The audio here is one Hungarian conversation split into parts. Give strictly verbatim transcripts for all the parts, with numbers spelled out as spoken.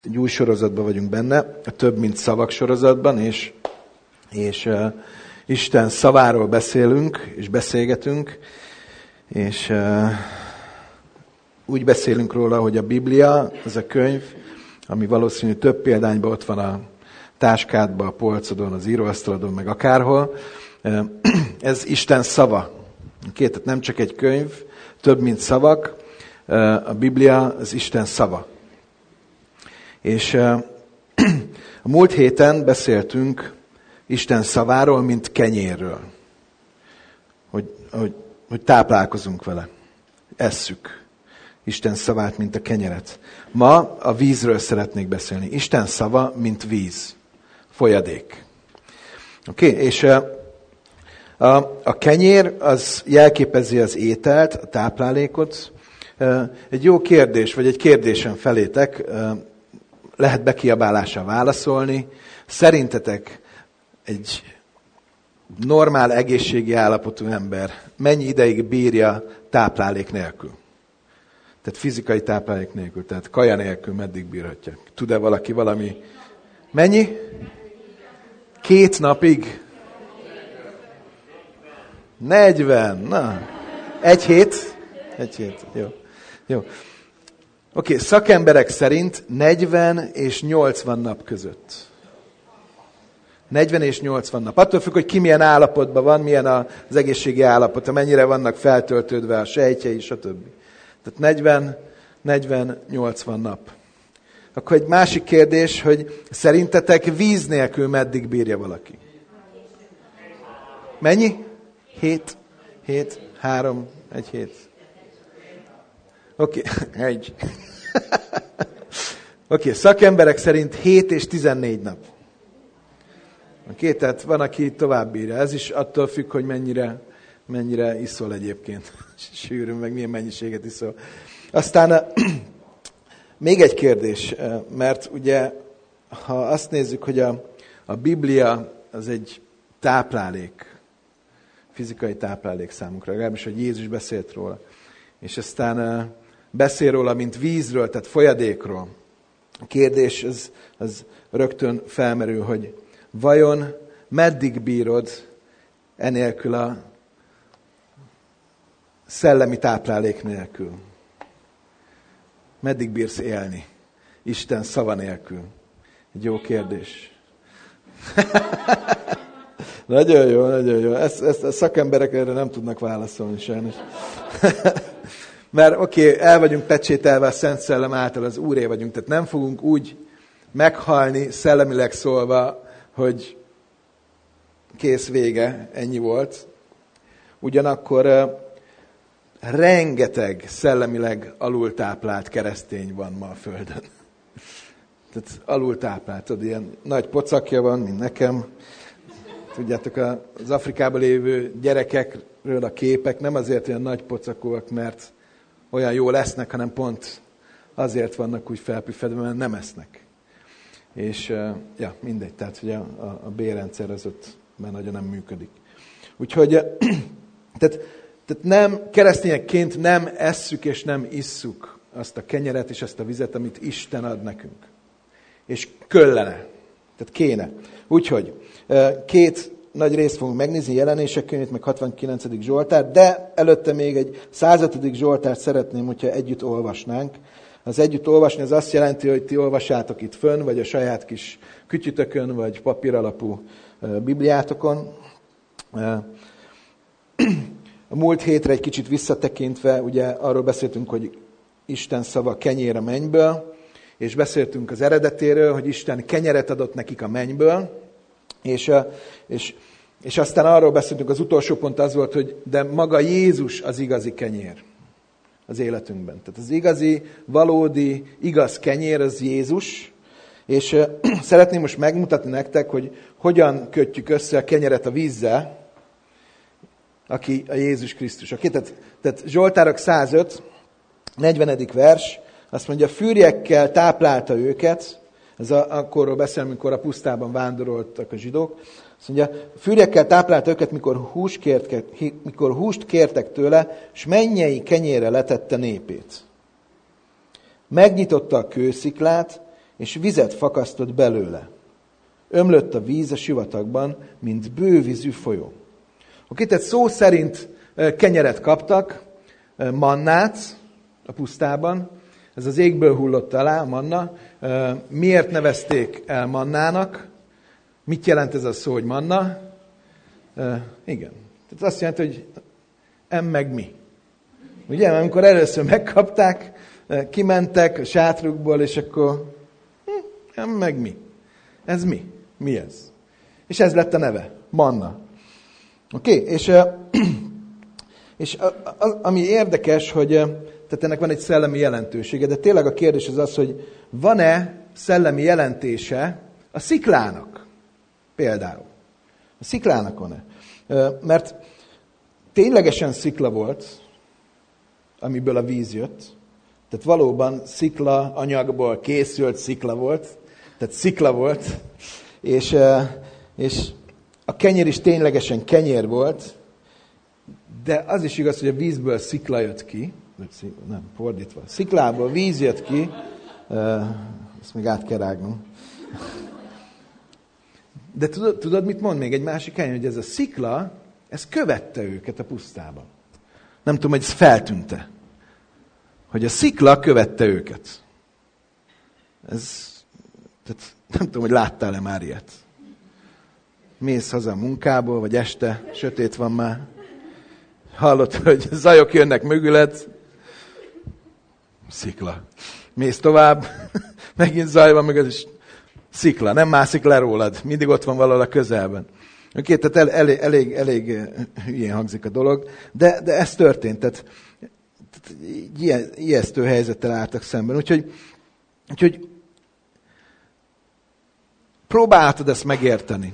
Egy új sorozatban vagyunk benne, a Több mint szavak sorozatban, és, és uh, Isten szaváról beszélünk, és beszélgetünk, és uh, úgy beszélünk róla, hogy a Biblia, ez a könyv, ami valószínű több példányban ott van a táskádban, a polcodon, az íróasztalodon, meg akárhol, uh, ez Isten szava. Két, tehát nem csak egy könyv, több mint szavak, uh, a Biblia az Isten szava. És uh, a múlt héten beszéltünk Isten szaváról, mint kenyérről. Hogy, hogy, hogy táplálkozunk vele. Esszük Isten szavát, mint a kenyeret. Ma a vízről szeretnék beszélni. Isten szava, mint víz. Folyadék. Oké? Okay? És uh, a, a kenyér az jelképezi az ételt, a táplálékot. Uh, egy jó kérdés, vagy egy kérdésem felétek, uh, lehet bekiabálással válaszolni. Szerintetek egy normál egészségi állapotú ember mennyi ideig bírja táplálék nélkül? Tehát fizikai táplálék nélkül, tehát kaja nélkül meddig bírhatja? Tud-e valaki valami? Mennyi? Két napig? negyven. Na, egy hét? Egy hét, jó. Jó. Oké, okay, szakemberek szerint negyven és nyolcvan nap között. negyven és nyolcvan nap. Attól függ, hogy ki milyen állapotban van, milyen az egészségi állapota, mennyire vannak feltöltődve a sejtjei, stb. Tehát negyven, negyven, nyolcvan nap. Akkor egy másik kérdés, hogy szerintetek víz nélkül meddig bírja valaki? Mennyi? Hét, hét, három, egy hét. Oké, okay. egy. Oké, okay. Szakemberek szerint hét és tizennégy nap. Oké, okay. Tehát van, aki tovább bírja. Ez is attól függ, hogy mennyire, mennyire iszol egyébként. Sűrűn, meg milyen mennyiséget iszol. Aztán még egy kérdés, mert ugye, ha azt nézzük, hogy a, a Biblia az egy táplálék, fizikai táplálék számunkra, legalábbis, hogy Jézus beszélt róla. És aztán beszél róla, mint vízről, tehát folyadékról. A kérdés az, az rögtön felmerül, hogy vajon meddig bírod enélkül a szellemi táplálék nélkül? Meddig bírsz élni Isten szava nélkül? Egy jó kérdés. Nagyon jó, nagyon jó. Ezt, ezt a szakemberek erre nem tudnak válaszolni sajnos. Mert oké, okay, el vagyunk pecsételve a Szent Szellem által, az Úré vagyunk, tehát nem fogunk úgy meghalni, szellemileg szólva, hogy kész, vége, ennyi volt. Ugyanakkor uh, rengeteg szellemileg alultáplált keresztény van ma a Földön. Tehát alultáplált, tudod, ilyen nagy pocakja van, mint nekem. Tudjátok, az Afrikában lévő gyerekekről a képek nem azért olyan nagy pocakúak, mert olyan jó lesznek, hanem pont azért vannak úgy felpüffedve, mert nem esznek. És ja, mindegy, tehát hogy a, a, a B-rendszer az ott már nagyon nem működik. Úgyhogy tehát, tehát nem, keresztényekként nem esszük és nem isszuk azt a kenyeret és azt a vizet, amit Isten ad nekünk. És köllene, tehát kéne. Úgyhogy két nagy részt fogunk megnézni, Jelenések könyvét, meg hatvankilencedik Zsoltár, de előtte még egy százötödik Zsoltárt szeretném, hogyha együtt olvasnánk. Az együtt olvasni az azt jelenti, hogy ti olvassátok itt fönn, vagy a saját kis kütyütökön, vagy papíralapú bibliátokon. A múlt hétre egy kicsit visszatekintve, ugye arról beszéltünk, hogy Isten szava kenyér a mennyből, és beszéltünk az eredetéről, hogy Isten kenyeret adott nekik a mennyből, és, és, és aztán arról beszéltünk, az utolsó pont az volt, hogy de maga Jézus az igazi kenyér az életünkben. Tehát az igazi, valódi, igaz kenyér az Jézus, és szeretném most megmutatni nektek, hogy hogyan kötjük össze a kenyeret a vízzel, aki a Jézus Krisztus. Okay? Tehát, tehát Zsoltárok százöt, negyvenedik vers, azt mondja, fűrjekkel táplálta őket, ez a, akkorról beszél, amikor a pusztában vándoroltak a zsidók. Azt mondja, fűrjekkel táplálta őket, mikor húst, kért, mikor húst kértek tőle, s mennyei kenyérre letette népét. Megnyitotta a kősziklát, és vizet fakasztott belőle. Ömlött a víz a sivatagban, mint bővízű folyó. Oké, tehát szó szerint kenyeret kaptak, mannát a pusztában. Ez az égből hullott alá, a manna. Miért nevezték el mannának? Mit jelent ez a szó, hogy manna? Igen. Tehát azt jelenti, hogy em meg mi. Ugye, amikor először megkapták, kimentek a sátrukból, és akkor hm, em meg mi. Ez mi? Mi ez? És ez lett a neve. Manna. Oké, okay? és, és ami érdekes, hogy tehát ennek van egy szellemi jelentősége, de tényleg a kérdés az az, hogy van-e szellemi jelentése a sziklának? Például. A sziklának van-e? Mert ténylegesen szikla volt, amiből a víz jött. Tehát valóban szikla anyagból készült szikla volt. Tehát szikla volt. És, és a kenyér is ténylegesen kenyér volt. De az is igaz, hogy a vízből szikla jött ki. Nem, fordítva. Sziklából víz jött ki. Ezt még át kell rágnom. De tudod, tudod, mit mond még egy másik helyen, hogy ez a szikla, ez követte őket a pusztában. Nem tudom, hogy ez feltűnte. Hogy a szikla követte őket. Ez, tehát nem tudom, hogy láttál-e már ilyet. Mész haza a munkából, vagy este, sötét van már. Hallod, hogy zajok jönnek mögüled. Szikla. Mész tovább, megint zaj van mögött, és szikla, nem mászik le rólad. Mindig ott van valahol a közelben. Oké, tehát el, elég, elég, elég hülyén hangzik a dolog, de, de ez történt. Tehát, tehát ilyen, ijesztő helyzettel álltak szemben. Úgyhogy, úgyhogy próbáltad ezt megérteni,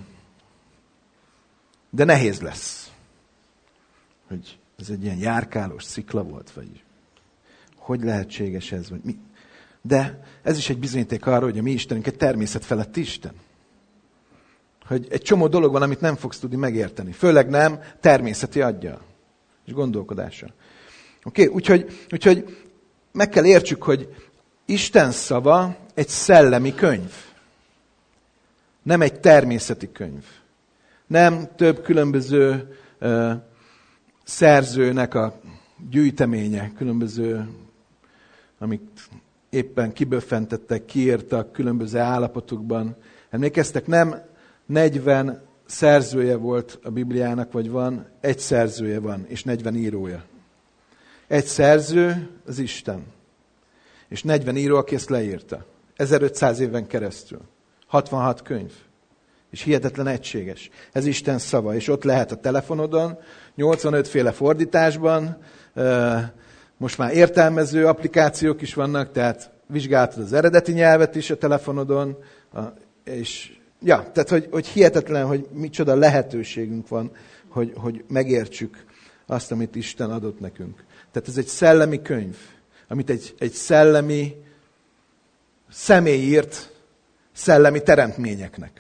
de nehéz lesz. Hogy ez egy ilyen járkálós szikla volt, vagy hogy lehetséges ez, vagy mi. De ez is egy bizonyíték arra, hogy a mi Istenünk egy természet feletti Isten. Hogy egy csomó dolog van, amit nem fogsz tudni megérteni. Főleg nem természeti aggyal és gondolkodással. Oké, okay? úgyhogy, úgyhogy meg kell értsük, hogy Isten szava egy szellemi könyv. Nem egy természeti könyv. Nem több különböző uh, szerzőnek a gyűjteménye, különböző, amit éppen kiböffentettek, kiírtak különböző állapotokban. Emlékeztek, nem negyven szerzője volt a Bibliának, vagy van, egy szerzője van, és negyven írója. Egy szerző az Isten, és negyven író, aki ezt leírta. ezerötszáz éven keresztül. hatvanhat könyv. És hihetetlen egységes. Ez Isten szava, és ott lehet a telefonodon, nyolcvanöt féle fordításban, most már értelmező applikációk is vannak, tehát vizsgáltad az eredeti nyelvet is a telefonodon, és ja, tehát hogy, hogy hihetetlen, hogy micsoda lehetőségünk van, hogy, hogy megértsük azt, amit Isten adott nekünk. Tehát ez egy szellemi könyv, amit egy, egy szellemi személy írt szellemi teremtményeknek.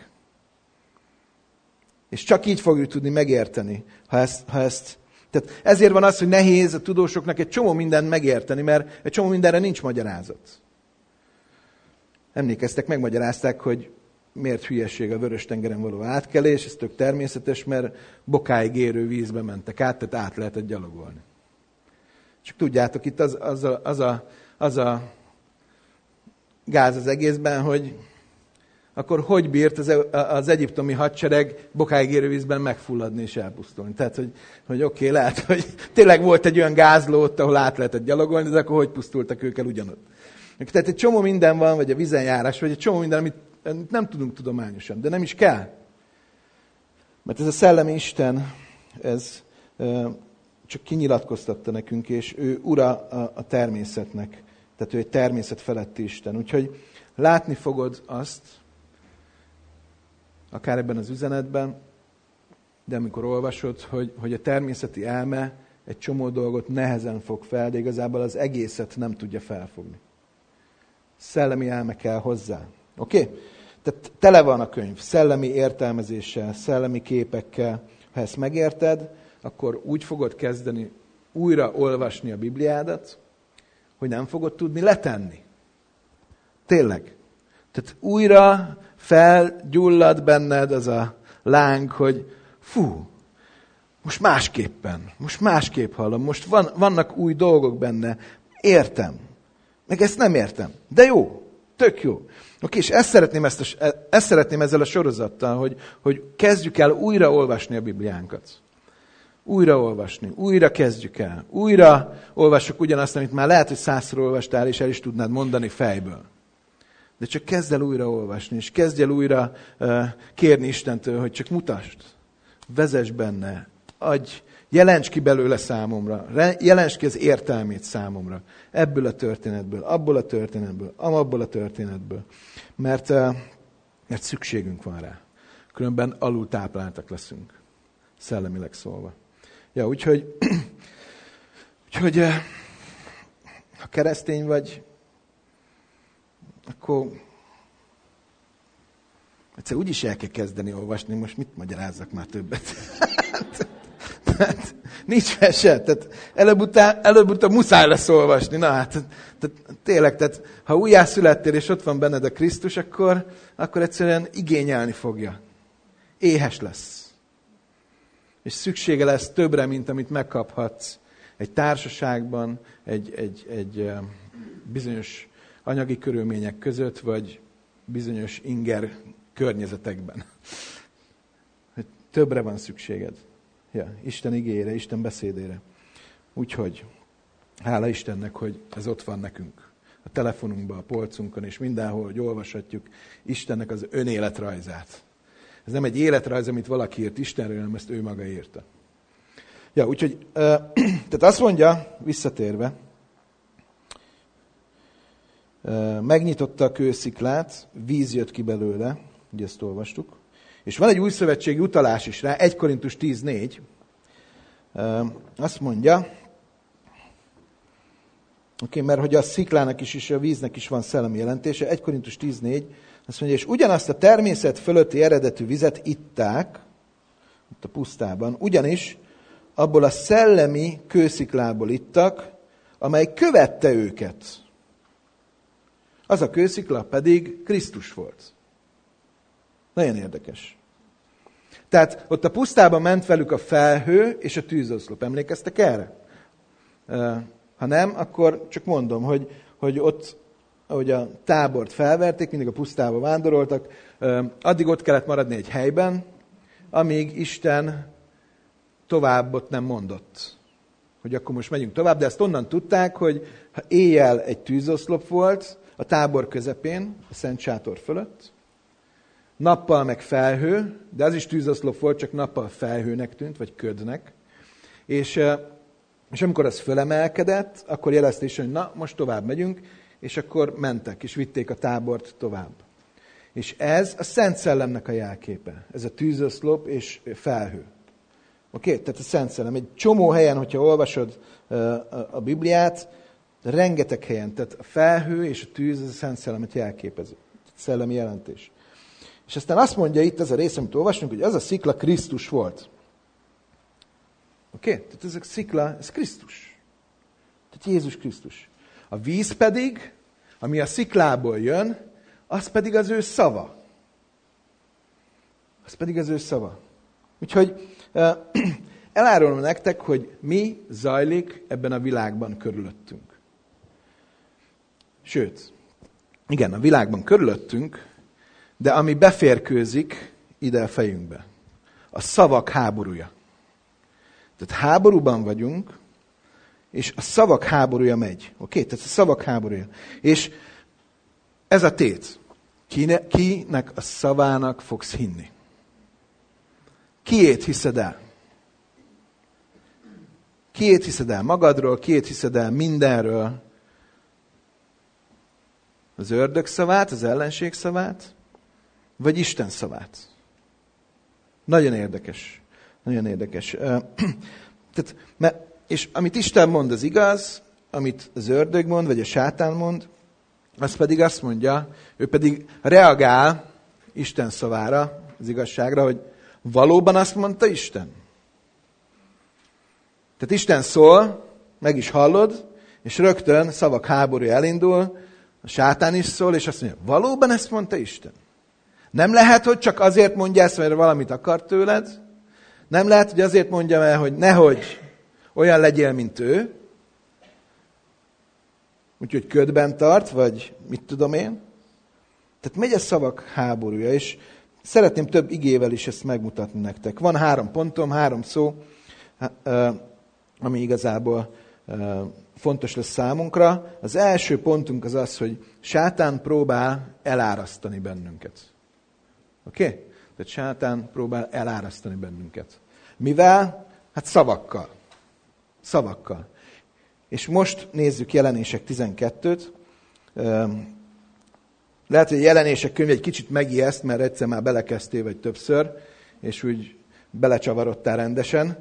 És csak így fogjuk tudni megérteni, ha ezt, ha ezt... Tehát ezért van az, hogy nehéz a tudósoknak egy csomó mindent megérteni, mert egy csomó mindenre nincs magyarázat. Emlékeztek, megmagyarázták, hogy miért hülyeség a Vörös-tengeren való átkelés, ez tök természetes, mert bokáig érő vízbe mentek át, tehát át lehetett gyalogolni. Csak tudjátok, itt az, az, a, az, a, az a gáz az egészben, hogy akkor hogy bírt az, az egyiptomi hadsereg bokáig érő vízben megfulladni és elpusztulni. Tehát, hogy, hogy oké, okay, lehet, hogy tényleg volt egy olyan gázló ott, ahol át lehetett gyalogolni, de akkor hogy pusztultak ők el ugyanott. Tehát egy csomó minden van, vagy a vízenjárás, vagy egy csomó minden, amit nem tudunk tudományosan, de nem is kell. Mert ez a szellemi Isten, ez csak kinyilatkoztatta nekünk, és ő ura a természetnek. Tehát ő egy természet feletti Isten. Úgyhogy látni fogod azt, akár ebben az üzenetben, de amikor olvasod, hogy, hogy a természeti elme egy csomó dolgot nehezen fog fel, de igazából az egészet nem tudja felfogni. Szellemi elme kell hozzá. Oké? Okay? Tehát tele van a könyv szellemi értelmezéssel, szellemi képekkel. Ha ezt megérted, akkor úgy fogod kezdeni újra olvasni a Bibliádat, hogy nem fogod tudni letenni. Tényleg. Tehát újra felgyullad benned az a láng, hogy fú, most másképpen, most másképp hallom, most van, vannak új dolgok benne, értem, meg ezt nem értem, de jó, tök jó. Oké, és ezt szeretném, ezt a, ezt szeretném ezzel a sorozattal, hogy, hogy kezdjük el újra olvasni a Bibliánkat. Újra olvasni, újra kezdjük el, újra olvassuk ugyanazt, amit már lehet, hogy százszor olvastál, és el is tudnád mondani fejből. De csak kezd el újra olvasni, és kezdj el újra uh, kérni Istentől, hogy csak mutasd, vezess benne, adj, jelents ki belőle számomra, jelents ki az értelmét számomra, ebből a történetből, abból a történetből, abból a történetből, mert, uh, mert szükségünk van rá. Különben alul tápláltak leszünk, szellemileg szólva. Ja, úgyhogy, úgyhogy uh, ha keresztény vagy, akkor egyszer úgyis el kell kezdeni olvasni, most mit magyarázzak már többet? Tehát, nincs eset, tehát előbb-utána előbb muszáj lesz olvasni. Na hát, tehát, tényleg, tehát, ha újjászülettél és ott van benned a Krisztus, akkor, akkor egyszerűen igényelni fogja. Éhes lesz. És szüksége lesz többre, mint amit megkaphatsz egy társaságban, egy, egy, egy bizonyos anyagi körülmények között, vagy bizonyos inger környezetekben. Többre van szükséged. Ja, Isten igéjére, Isten beszédére. Úgyhogy, hála Istennek, hogy ez ott van nekünk. A telefonunkban, a polcunkon, és mindenhol, hogy olvashatjuk Istennek az önéletrajzát. Ez nem egy életrajz, amit valaki írt Istenről, hanem ezt ő maga írta. Ja, úgyhogy, tehát azt mondja, visszatérve, megnyitotta a kősziklát, víz jött ki belőle, ugye ezt olvastuk, és van egy új szövetségi utalás is rá, egy Korintus tíz négy, azt mondja, oké, mert hogy a sziklának is, és a víznek is van szellemi jelentése, egy Korintus tíz négy, azt mondja, és ugyanazt a természet fölötti eredetű vizet itták, ott a pusztában, ugyanis abból a szellemi kősziklából ittak, amely követte őket. Az a kőszikla pedig Krisztus volt. Nagyon érdekes. Tehát ott a pusztában ment velük a felhő és a tűzoszlop. Emlékeztek erre? Ha nem, akkor csak mondom, hogy, hogy ott, ahogy a tábort felverték, mindig a pusztába vándoroltak, addig ott kellett maradni egy helyben, amíg Isten tovább ott nem mondott. Hogy akkor most megyünk tovább, de ezt onnan tudták, hogy ha éjjel egy tűzoszlop volt, a tábor közepén, a Szent Sátor fölött, nappal meg felhő, de az is tűzoszlop volt, csak nappal felhőnek tűnt, vagy ködnek. És, és amikor az fölemelkedett, akkor jelezte is, hogy na, most tovább megyünk, és akkor mentek, és vitték a tábort tovább. És ez a Szent Szellemnek a jelképe. Ez a tűzoszlop és felhő. Oké? Okay? Tehát a Szent Szellem. Egy csomó helyen, hogyha olvasod a Bibliát, rengeteg helyen, tehát a felhő és a tűz, az a Szent Szellemet jelképező. Szellemi jelentés. És aztán azt mondja itt ez a rész, amit olvasunk, hogy az a szikla Krisztus volt. Oké? Okay? Tehát ez a szikla, ez Krisztus. Tehát Jézus Krisztus. A víz pedig, ami a sziklából jön, az pedig az ő szava. Az pedig az ő szava. Úgyhogy elárulom nektek, hogy mi zajlik ebben a világban körülöttünk. Sőt, igen, a világban körülöttünk, de ami beférkőzik ide a fejünkbe. A szavak háborúja. Tehát háborúban vagyunk, és a szavak háborúja megy. Oké? Tehát a szavak háborúja. És ez a tét. Kine, kinek a szavának fogsz hinni? Kiét hiszed el? Kiét hiszed el magadról, kiét hiszed el mindenről? Az ördög szavát, az ellenség szavát, vagy Isten szavát? Nagyon érdekes. Nagyon érdekes. Tehát, mert, és amit Isten mond, az igaz, amit az ördög mond, vagy a sátán mond, az pedig azt mondja, ő pedig reagál Isten szavára, az igazságra, hogy valóban azt mondta Isten. Tehát Isten szól, meg is hallod, és rögtön szavak háborúja elindul, A sátán is szól, és azt mondja, valóban ezt mondta Isten? Nem lehet, hogy csak azért mondja ezt, mert valamit akar tőled. Nem lehet, hogy azért mondja el, hogy nehogy olyan legyél, mint ő. Úgyhogy ködben tart, vagy mit tudom én. Tehát megy a szavak háborúja, és szeretném több igével is ezt megmutatni nektek. Van három pontom, három szó, ami igazából fontos lesz számunkra. Az első pontunk az az, hogy sátán próbál elárasztani bennünket. Oké? Okay? Tehát sátán próbál elárasztani bennünket. Mivel? Hát szavakkal. Szavakkal. És most nézzük Jelenések tizenkettőt. Lehet, hogy a Jelenések könyv egy kicsit megijeszt, mert egyszer már belekezdtél, vagy többször, és úgy belecsavarodtál rendesen.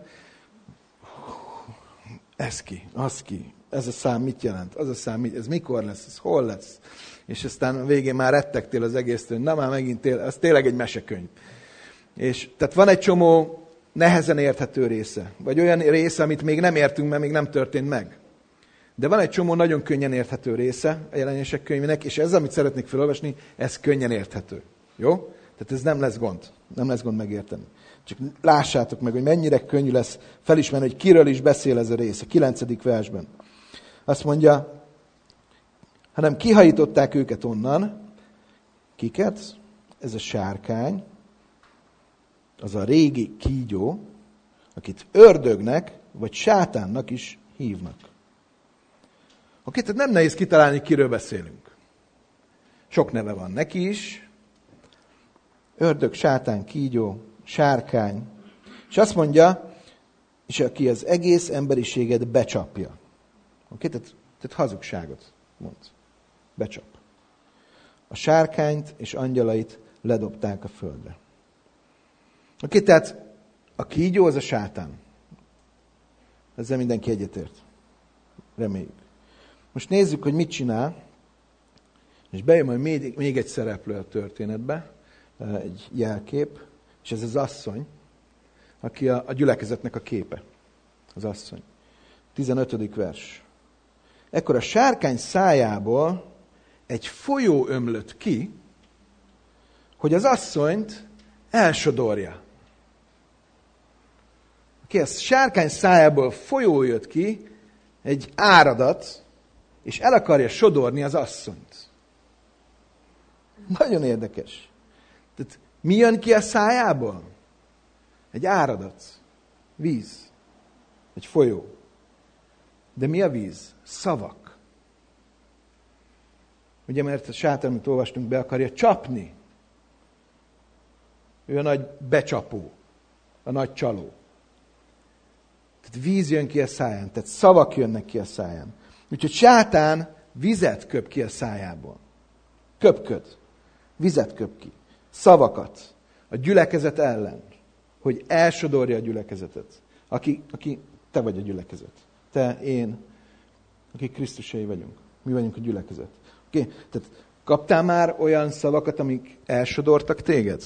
Ez ki, az ki, ez a szám mit jelent, az a szám, mit, ez mikor lesz, ez hol lesz. És aztán a végén már rettegtél az egésztől, na már megint, tél, ez tényleg egy mesekönyv. És tehát van egy csomó nehezen érthető része, vagy olyan része, amit még nem értünk, mert még nem történt meg. De van egy csomó nagyon könnyen érthető része a Jelenések könyvének, és ez, amit szeretnék felolvasni, ez könnyen érthető. Jó? Tehát ez nem lesz gond. Nem lesz gond megérteni. Csak lássátok meg, hogy mennyire könnyű lesz felismerni, hogy kiről is beszél ez a rész. A kilencedik versben. Azt mondja, hanem kihajították őket onnan. Kiket? Ez a sárkány, az a régi kígyó, akit ördögnek, vagy sátánnak is hívnak. Oké, tehát nem nehéz kitalálni, kiről beszélünk. Sok neve van neki is. Ördög, sátán, kígyó, sárkány. És azt mondja, és aki az egész emberiséget becsapja. Oké, tehát, tehát hazugságot mond. Becsap. A sárkányt és angyalait ledobták a földre. Oké, tehát a kígyó az a sátán. Ezzel mindenki egyetért. Reméljük. Most nézzük, hogy mit csinál, és bejön majd még, még egy szereplő a történetbe, egy jelkép, és ez az asszony, aki a, a gyülekezetnek a képe. Az asszony. tizenötödik vers. Ekkor a sárkány szájából egy folyó ömlött ki, hogy az asszonyt elsodorja. Oké, a sárkány szájából folyó jött ki, egy áradat, és el akarja sodorni az asszonyt. Nagyon érdekes. Tehát mi jön ki a szájából? Egy áradat. Víz. Egy folyó. De mi a víz? Szavak. Ugye, mert a sátán, amit olvastunk, be akarja csapni. Ő a nagy becsapó. A nagy csaló. Tehát víz jön ki a száján. Tehát szavak jönnek ki a száján. Úgyhogy sátán vizet köp ki a szájából. Köpköd. Vizet köp ki. Szavakat. A gyülekezet ellen. Hogy elsodorja a gyülekezetet. Aki, aki te vagy a gyülekezet. Te, én, akik Krisztusai vagyunk. Mi vagyunk a gyülekezet. Oké? Okay? Tehát kaptál már olyan szavakat, amik elsodortak téged?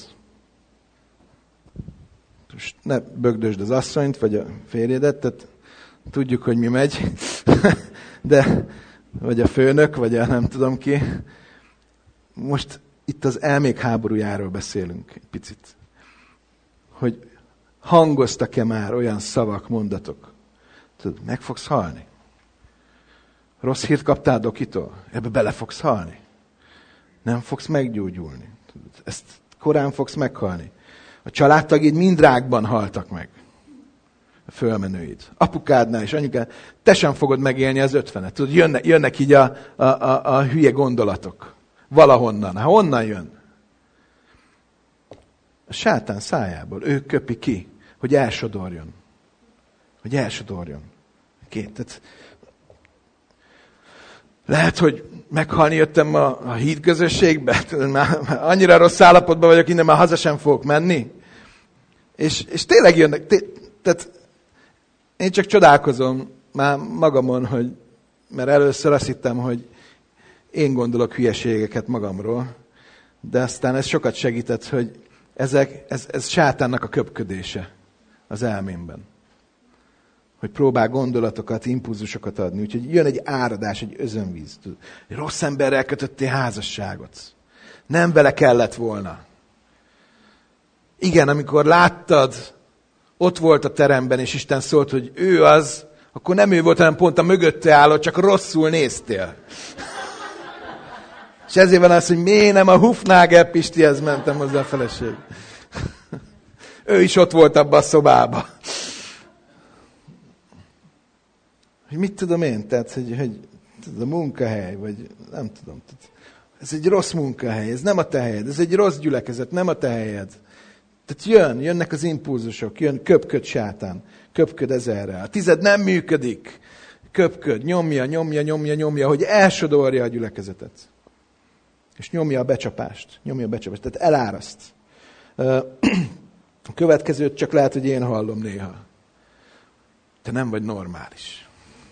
Most ne bögdösd az asszonyt, vagy a férjedet, tehát tudjuk, hogy mi megy. De, vagy a főnök, vagy a nem tudom ki. Most itt az elmék háborújáról beszélünk egy picit. Hogy hangoztak-e már olyan szavak, mondatok? Tudod, meg fogsz halni. Rossz hírt kaptál Dokitól? Ebbe bele fogsz halni. Nem fogsz meggyógyulni. Tudod, ezt korán fogsz meghalni. A családtagid mind rákban haltak meg. A fölmenőid. Apukádnál és anyukád. Te sem fogod megélni az ötvenet. Tudod, jönnek, jönnek így a, a, a, a hülye gondolatok. Valahonnan. Hát honnan jön? A sátán szájából. Ő köpi ki, hogy elsodorjon. Hogy elsodorjon. Két. Tehát lehet, hogy meghalni jöttem a, a híd közösségbe. Már, már annyira rossz állapotban vagyok, innen már haza sem fogok menni. És, és tényleg jönnek. Té, tehát én csak csodálkozom már magamon, hogy, mert először azt hittem, hogy én gondolok hülyeségeket magamról, de aztán ez sokat segített, hogy ezek, ez, ez sátánnak a köpködése az elmémben. hogy próbál gondolatokat, impulzusokat adni. Úgyhogy jön egy áradás, egy özönvíz. Egy rossz emberrel kötöttél házasságot. Nem vele kellett volna. Igen, amikor láttad, ott volt a teremben, és Isten szólt, hogy ő az, akkor nem ő volt, hanem pont a mögötte álló, csak rosszul néztél. És ezért van az, hogy miért nem a Hufnagel Pistihez mentem hozzá a feleség. Ő is ott volt abban a szobában. Hogy mit tudom én? Tehát, hogy, hogy a munkahely, vagy nem tudom. Ez egy rossz munkahely, ez nem a te helyed. Ez egy rossz gyülekezet, nem a te helyed. Tehát jön, jönnek az impulzusok, jön köpköd sátán, köpköd ezerrel. A tized nem működik. Köpköd, nyomja, nyomja, nyomja, nyomja, hogy elsodorja a gyülekezetet. És nyomja a becsapást. Nyomja a becsapást. Tehát eláraszt. A következőt csak lehet, hogy én hallom néha. Te nem vagy normális.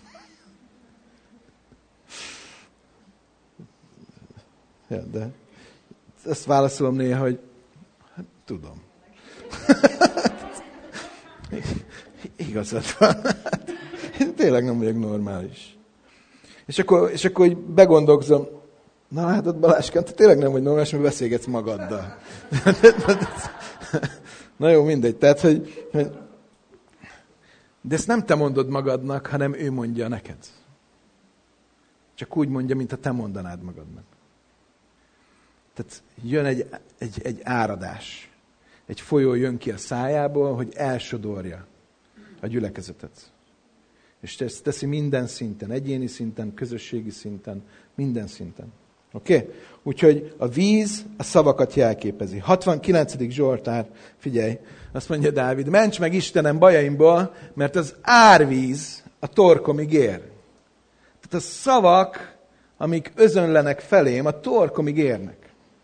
Ja, de ezt válaszolom néha, hogy hát, tudom. Igazad van. Én tényleg nem vagyok normális. És akkor, és akkor így begondolkozom, na hát Baláskám, te tényleg nem vagy normális, mert beszélgetsz magaddal. Na jó, mindegy. Tehát, hogy, hogy... De ezt nem te mondod magadnak, hanem ő mondja neked. Csak úgy mondja, mint ha te mondanád magadnak. Tehát jön egy, egy, egy áradás. Egy folyó jön ki a szájából, hogy elsodorja a gyülekezetet. És ezt teszi minden szinten, egyéni szinten, közösségi szinten, minden szinten. Oké? Okay? Úgyhogy a víz a szavakat jelképezi. hatvankilencedik Zsoltár, figyelj, azt mondja Dávid, ments meg Istenem bajaimból, mert az árvíz a torkomig ér. Tehát a szavak, amik özönlenek felém, a torkomig érnek.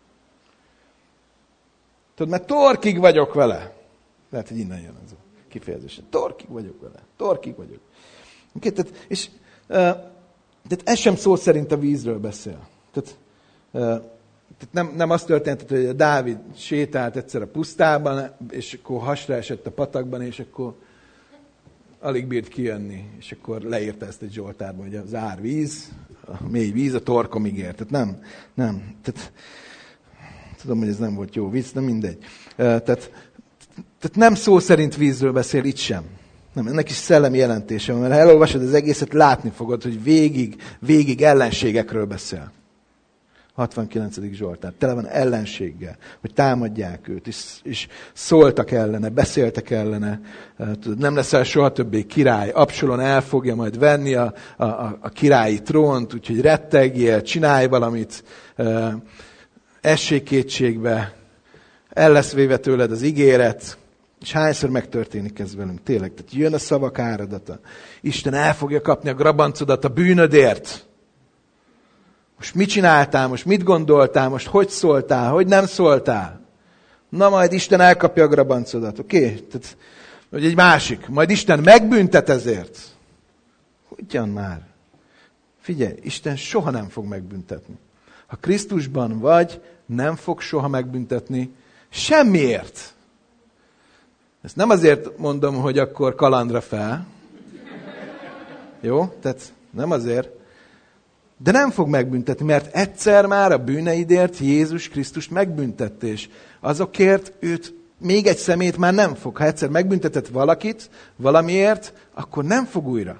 Tudod, mert torkig vagyok vele. Lehet, hogy innen jön ez a kifejezés. Torkig vagyok vele. Torkig vagyok. Okay, tehát, és, uh, tehát ez sem szó szerint a vízről beszél. Tehát, uh, tehát nem, nem azt történt, hogy a Dávid sétált egyszer a pusztában, és akkor hasra esett a patakban, és akkor alig bírt kijönni. És akkor leírta ezt egy Zsoltárban, hogy az árvíz, a mély víz, a torkomig ér. Tehát nem, nem. Tehát, tudom, hogy ez nem volt jó vicc, de mindegy. Tehát, tehát nem szó szerint vízről beszél itt sem. Nem, ennek is szellemi jelentése van, mert ha elolvasod az egészet, látni fogod, hogy végig, végig ellenségekről beszél. hatvankilencedik Zsoltár. Tele van ellenséggel, hogy támadják őt, és, és szóltak ellene, beszéltek ellene. Nem leszel soha többé király. Absalom el fogja majd venni a, a, a királyi trónt, úgyhogy rettegjél, csinálj valamit, essék kétségbe, el lesz véve tőled az ígéret, és hányszor megtörténik ez velünk, tényleg. Tehát jön a szavak áradata. Isten el fogja kapni a grabancodat a bűnödért. Most mit csináltál, most mit gondoltál, most hogy szóltál, hogy nem szóltál? Na majd Isten elkapja a grabancodat, oké? Okay? Tehát, vagy egy másik, majd Isten megbüntet ezért. Hogyan már? Figyelj, Isten soha nem fog megbüntetni. Ha Krisztusban vagy, nem fog soha megbüntetni semmiért. Ezt nem azért mondom, hogy akkor kalandra fel. Jó? Tehát nem azért. De nem fog megbüntetni, mert egyszer már a bűneidért Jézus Krisztust megbüntette, és azokért őt még egy szemét már nem fog. Ha egyszer megbüntetett valakit valamiért, akkor nem fog újra.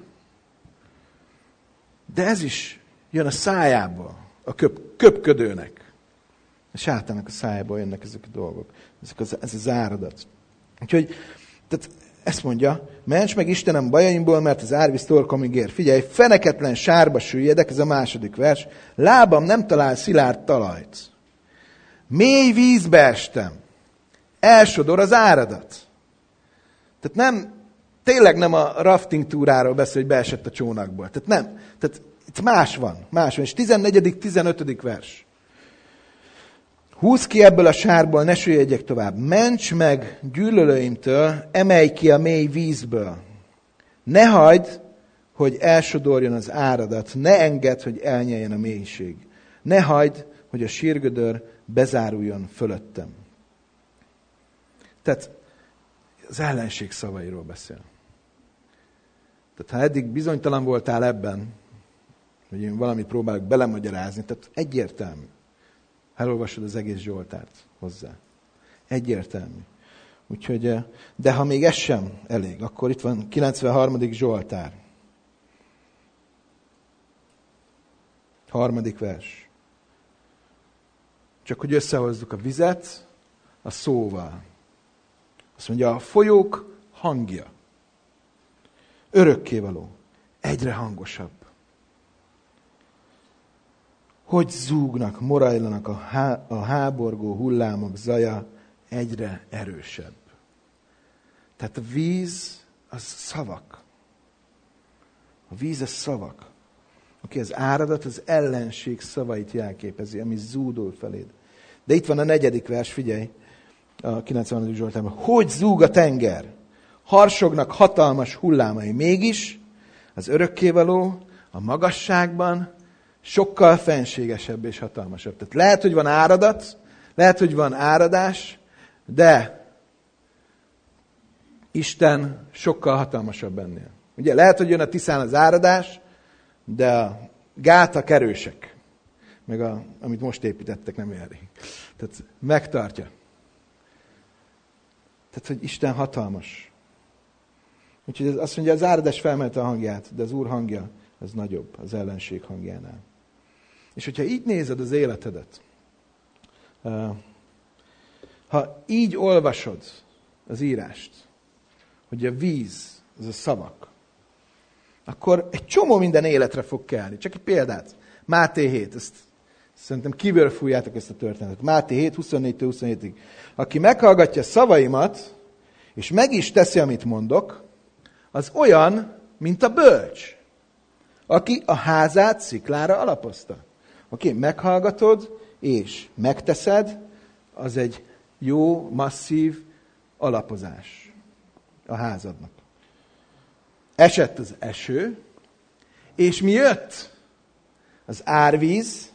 De ez is jön a szájából, a köp, köpködőnek. A sátának a szájából jönnek ezek a dolgok. Ezek az, ez az áradat. Úgyhogy, tehát ezt mondja, ments meg Istenem bajaimból, mert az árvíz torkomig ér. Figyelj, feneketlen sárba süllyedek, ez a második vers. Lábam nem talál szilárd talajt. Mély vízbe estem. Elsodor az áradat. Tehát nem, tényleg nem a rafting túráról beszél, hogy beesett a csónakból. Tehát nem. Tehát itt más van. Más van. És tizennegyedik tizenötödik vers. Húzz ki ebből a sárból, ne süllyedjek tovább. Ments meg gyűlölőimtől, emelj ki a mély vízből. Ne hagyd, hogy elsodorjon az áradat, ne engedd, hogy elnyeljen a mélység. Ne hagyd, hogy a sírgödör bezáruljon fölöttem. Tehát az ellenség szavairól beszél. Tehát ha eddig bizonytalan voltál ebben, hogy én valamit próbálok belemagyarázni, tehát egyértelmű. Elolvasod az egész Zsoltárt hozzá. Egyértelmű. Úgyhogy, de ha még ez sem elég, akkor itt van kilencvenharmadik Zsoltár. Harmadik vers. Csak hogy összehozzuk a vizet a szóval. Azt mondja, a folyók hangja. Örökkévaló. Egyre hangosabb. Hogy zúgnak, morajlanak a, há, a háborgó hullámok zaja, egyre erősebb. Tehát a víz az szavak. A víz az szavak. Oké, az áradat az ellenség szavait jelképezi, ami zúdul feléd. De itt van a negyedik vers, figyelj, a kilencvenharmadik Zsoltárban. Hogy zúg a tenger? Harsognak hatalmas hullámai. Mégis az örökkévaló a magasságban sokkal fenségesebb és hatalmasabb. Tehát lehet, hogy van áradat, lehet, hogy van áradás, de Isten sokkal hatalmasabb ennél. Ugye lehet, hogy jön a Tiszán az áradás, de a gátak erősek. Meg a, amit most építettek, nem elég. Tehát megtartja. Tehát, hogy Isten hatalmas. Úgyhogy azt mondja, az áradás felmelte a hangját, de az Úr hangja az nagyobb az ellenség hangjánál. És hogyha így nézed az életedet, ha így olvasod az írást, hogy a víz, az a szavak, akkor egy csomó minden életre fog kelni. Csak egy példát. Máté hét, ezt szerintem kívülről fújjátok ezt a történetet. Máté hét, huszonnégytől huszonhétig. Aki meghallgatja szavaimat, és meg is teszi, amit mondok, az olyan, mint a bölcs, aki a házát sziklára alapozta. Oké, meghallgatod, és megteszed, az egy jó, masszív alapozás a házadnak. Esett az eső, és mi jött? Az árvíz,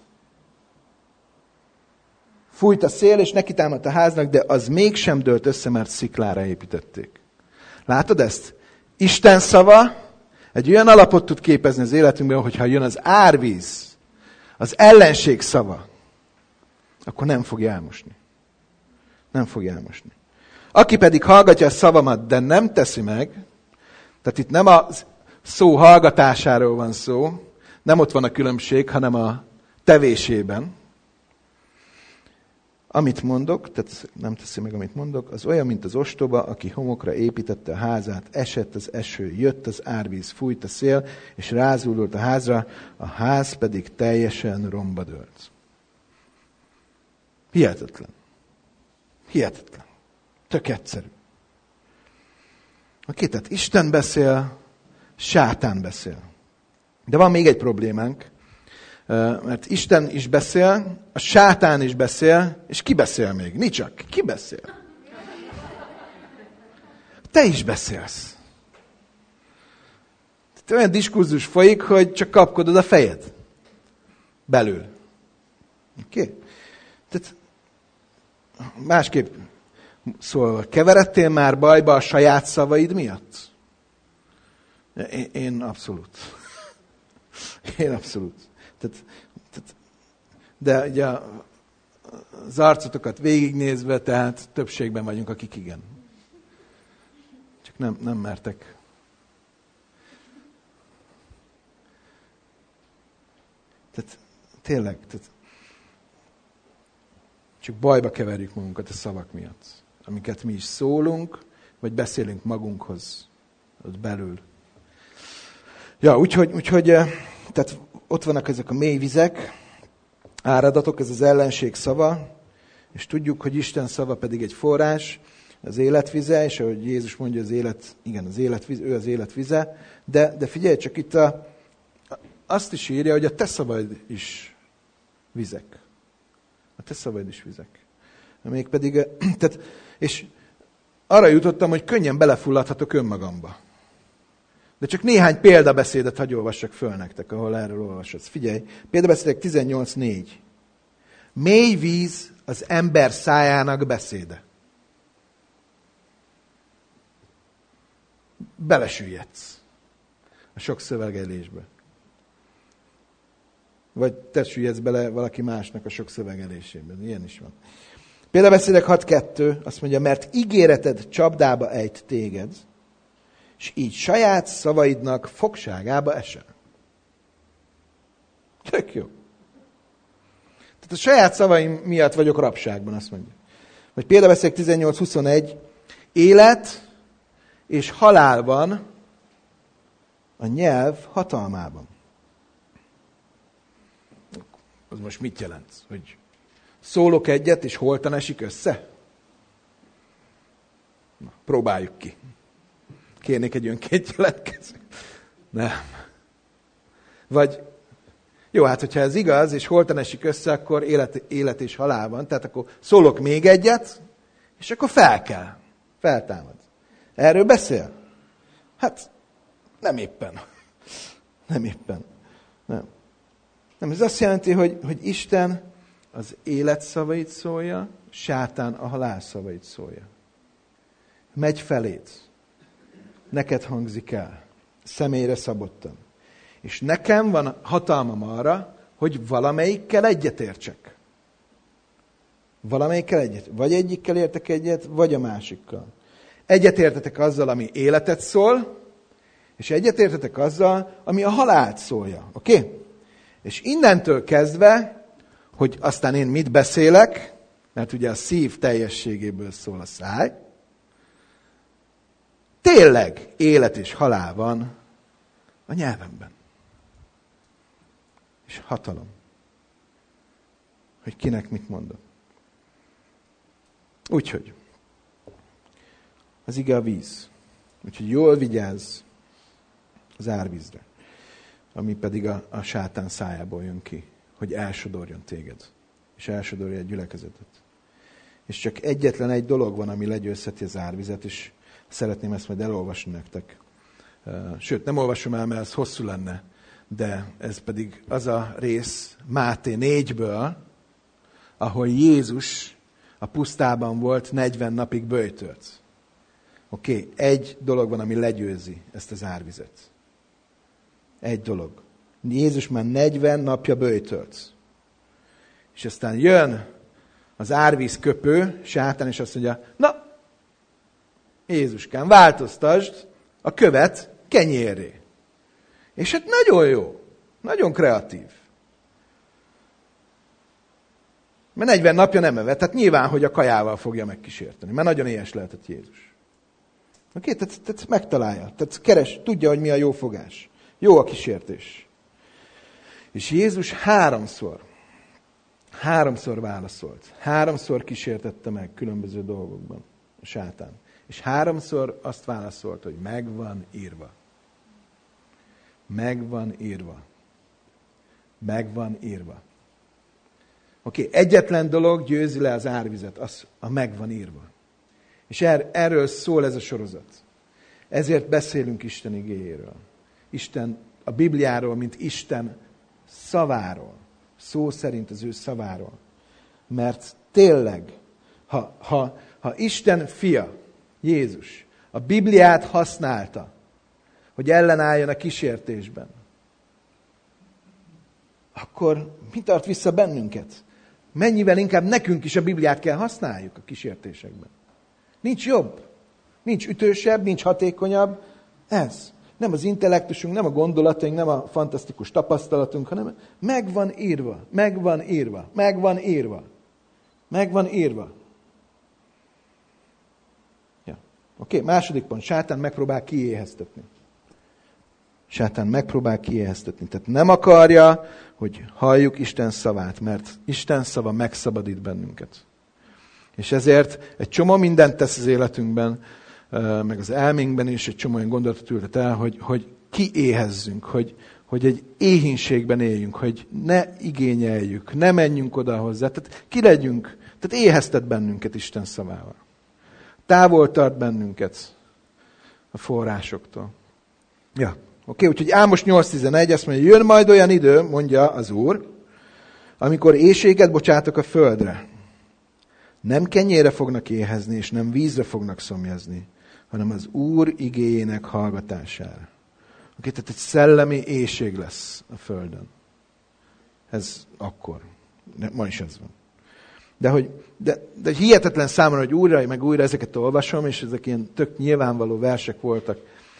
fújt a szél, és neki támadt a háznak, de az mégsem dőlt össze, mert sziklára építették. Látod ezt? Isten szava egy olyan alapot tud képezni az életünkben, hogyha jön az árvíz, az ellenség szava, akkor nem fog elmosni. Nem fog elmosni. Aki pedig hallgatja a szavamat, de nem teszi meg, tehát itt nem a szó hallgatásáról van szó, nem ott van a különbség, hanem a tevésében. Amit mondok, tehát nem teszi meg, amit mondok, az olyan, mint az ostoba, aki homokra építette a házát, esett az eső, jött az árvíz, fújt a szél, és rázúdult a házra, a ház pedig teljesen romba dőlt. Hihetetlen. Hihetetlen. Tök egyszerű. Oké, tehát Isten beszél, sátán beszél. De van még egy problémánk, mert Isten is beszél, a sátán is beszél, és ki beszél még? Nicsak. Ki beszél? Te is beszélsz. Tehát olyan diskurzus folyik, hogy csak kapkodod a fejed. Belül. Oké? Okay? Tehát másképp szólva, keveredtél már bajba a saját szavaid miatt? Én, én abszolút. Én abszolút. Tehát, tehát, de ugye az arcotokat végignézve, tehát többségben vagyunk, akik igen. Csak nem, nem mertek. Tehát tényleg, tehát csak bajba keverjük magunkat a szavak miatt, amiket mi is szólunk, vagy beszélünk magunkhoz ott belül. Ja, úgyhogy, úgyhogy tehát ott vannak ezek a mély vizek, áradatok, ez az ellenség szava, és tudjuk, hogy Isten szava pedig egy forrás, az életvize, és ahogy Jézus mondja, az élet, igen, az életvize, ő az életvize, de, de figyelj csak itt a, azt is írja, hogy a te szavaid is vizek. A te szavaid is vizek. Mégpedig, tehát, és arra jutottam, hogy könnyen belefulladhatok önmagamba. De csak néhány példabeszédet hagy olvassak föl nektek, ahol erről olvasodsz. Figyelj, példabeszédek tizennyolc négy. Mély víz az ember szájának beszéde. Belesüllyedsz. a sok szövegelésbe. Vagy te süllyedsz bele valaki másnak a sok szövegelésében. Ilyen is van. Példabeszédek hat kettő azt mondja, mert ígéreted csapdába ejt téged, és így saját szavaidnak fogságába esel. Tök jó. Tehát a saját szavaim miatt vagyok rabságban, azt mondja. Vagy példabeszédek tizennyolc huszonegy, élet és halál van a nyelv hatalmában. Az most mit jelent? Hogy szólok egyet, és holtan esik össze? Na, próbáljuk ki. Kérnék egy önként jelentkező. Nem. Vagy, jó, hát hogyha ez igaz, és holtan esik össze, akkor élet, élet és halál van. Tehát akkor szólok még egyet, és akkor fel kell. Feltámad. Erről beszél? Hát, nem éppen. Nem éppen. Nem. Nem, ez azt jelenti, hogy, hogy Isten az élet szavait szólja, sátán a halál szavait szólja. Megy feléd. Neked hangzik el. Személyre szabottan. És nekem van hatalmam arra, hogy valamelyikkel egyetértsek. Valamelyikkel egyet. Vagy egyikkel értek egyet, vagy a másikkal. Egyetértetek azzal, ami életet szól, és egyetértetek azzal, ami a halált szólja. Oké? Okay? És innentől kezdve, hogy aztán én mit beszélek, mert ugye a szív teljességéből szól a száj, tényleg élet és halál van a nyelvemben. És hatalom. Hogy kinek mit mondok. Úgyhogy. Az ige a víz. Úgyhogy jól vigyázz az árvízre. Ami pedig a, a sátán szájából jön ki. Hogy elsodorjon téged. És elsodorja a gyülekezetet. És csak egyetlen egy dolog van, ami legyőzheti az árvizet, és szeretném ezt majd elolvasni nektek. Sőt, nem olvasom el, mert ez hosszú lenne, de ez pedig az a rész Máté négyből, ahol Jézus a pusztában volt negyven napig böjtölt. Oké, okay, egy dolog van, ami legyőzi ezt az árvizet. Egy dolog. Jézus már negyven napja böjtölt. És aztán jön az árvíz köpő, sátán, és azt mondja, na, Jézuskám, változtasd a követ kenyérré. És hát nagyon jó, nagyon kreatív. Mert negyven napja nem evett, tehát nyilván, hogy a kajával fogja megkísérteni, mert nagyon éhes lehetett Jézus. Oké, okay, tehát, tehát megtalálja, tehát keres, tudja, hogy mi a jó fogás. Jó a kísértés. És Jézus háromszor, háromszor válaszolt, háromszor kísértette meg különböző dolgokban a sátán. És háromszor azt válaszolt, hogy meg van írva. Meg van írva. Meg van írva. Oké, okay, egyetlen dolog győzi le az árvizet, az a meg van írva. És er, erről szól ez a sorozat. Ezért beszélünk Isten igéjéről. Isten, a Bibliáról, mint Isten szaváról. Szó szerint az ő szaváról. Mert tényleg, ha, ha, ha Isten fia, Jézus, a Bibliát használta, hogy ellenálljon a kísértésben, akkor mi tart vissza bennünket? Mennyivel inkább nekünk is a Bibliát kell használjuk a kísértésekben. Nincs jobb, nincs ütősebb, nincs hatékonyabb. Ez. Nem az intellektusunk, nem a gondolataink, nem a fantasztikus tapasztalatunk, hanem meg van írva, meg van írva, meg van írva, meg van írva. Ja. Oké, okay, második pont. Sátán megpróbál kiéheztetni. Sátán megpróbál kiéheztetni. Tehát nem akarja, hogy halljuk Isten szavát, mert Isten szava megszabadít bennünket. És ezért egy csomó mindent tesz az életünkben, meg az elménkben is egy csomó olyan gondolatot ültet el, hogy, hogy kiéhezzünk, hogy, hogy egy éhínségben éljünk, hogy ne igényeljük, ne menjünk oda hozzá. Tehát ki legyünk, tehát éheztet bennünket Isten szavával. Távol tart bennünket a forrásoktól. Ja, oké, okay, úgyhogy Ámos nyolc tizenegy azt mondja, jön majd olyan idő, mondja az Úr, amikor éhséget bocsátok a földre. Nem kenyérre fognak éhezni, és nem vízre fognak szomjazni, hanem az Úr igéjének hallgatására. Oké, tehát egy szellemi éhség lesz a földön. Ez akkor. De ma is ez van. De, hogy, de, de hihetetlen számomra, hogy újra meg újra ezeket olvasom, és ezek ilyen tök nyilvánvaló versek voltak,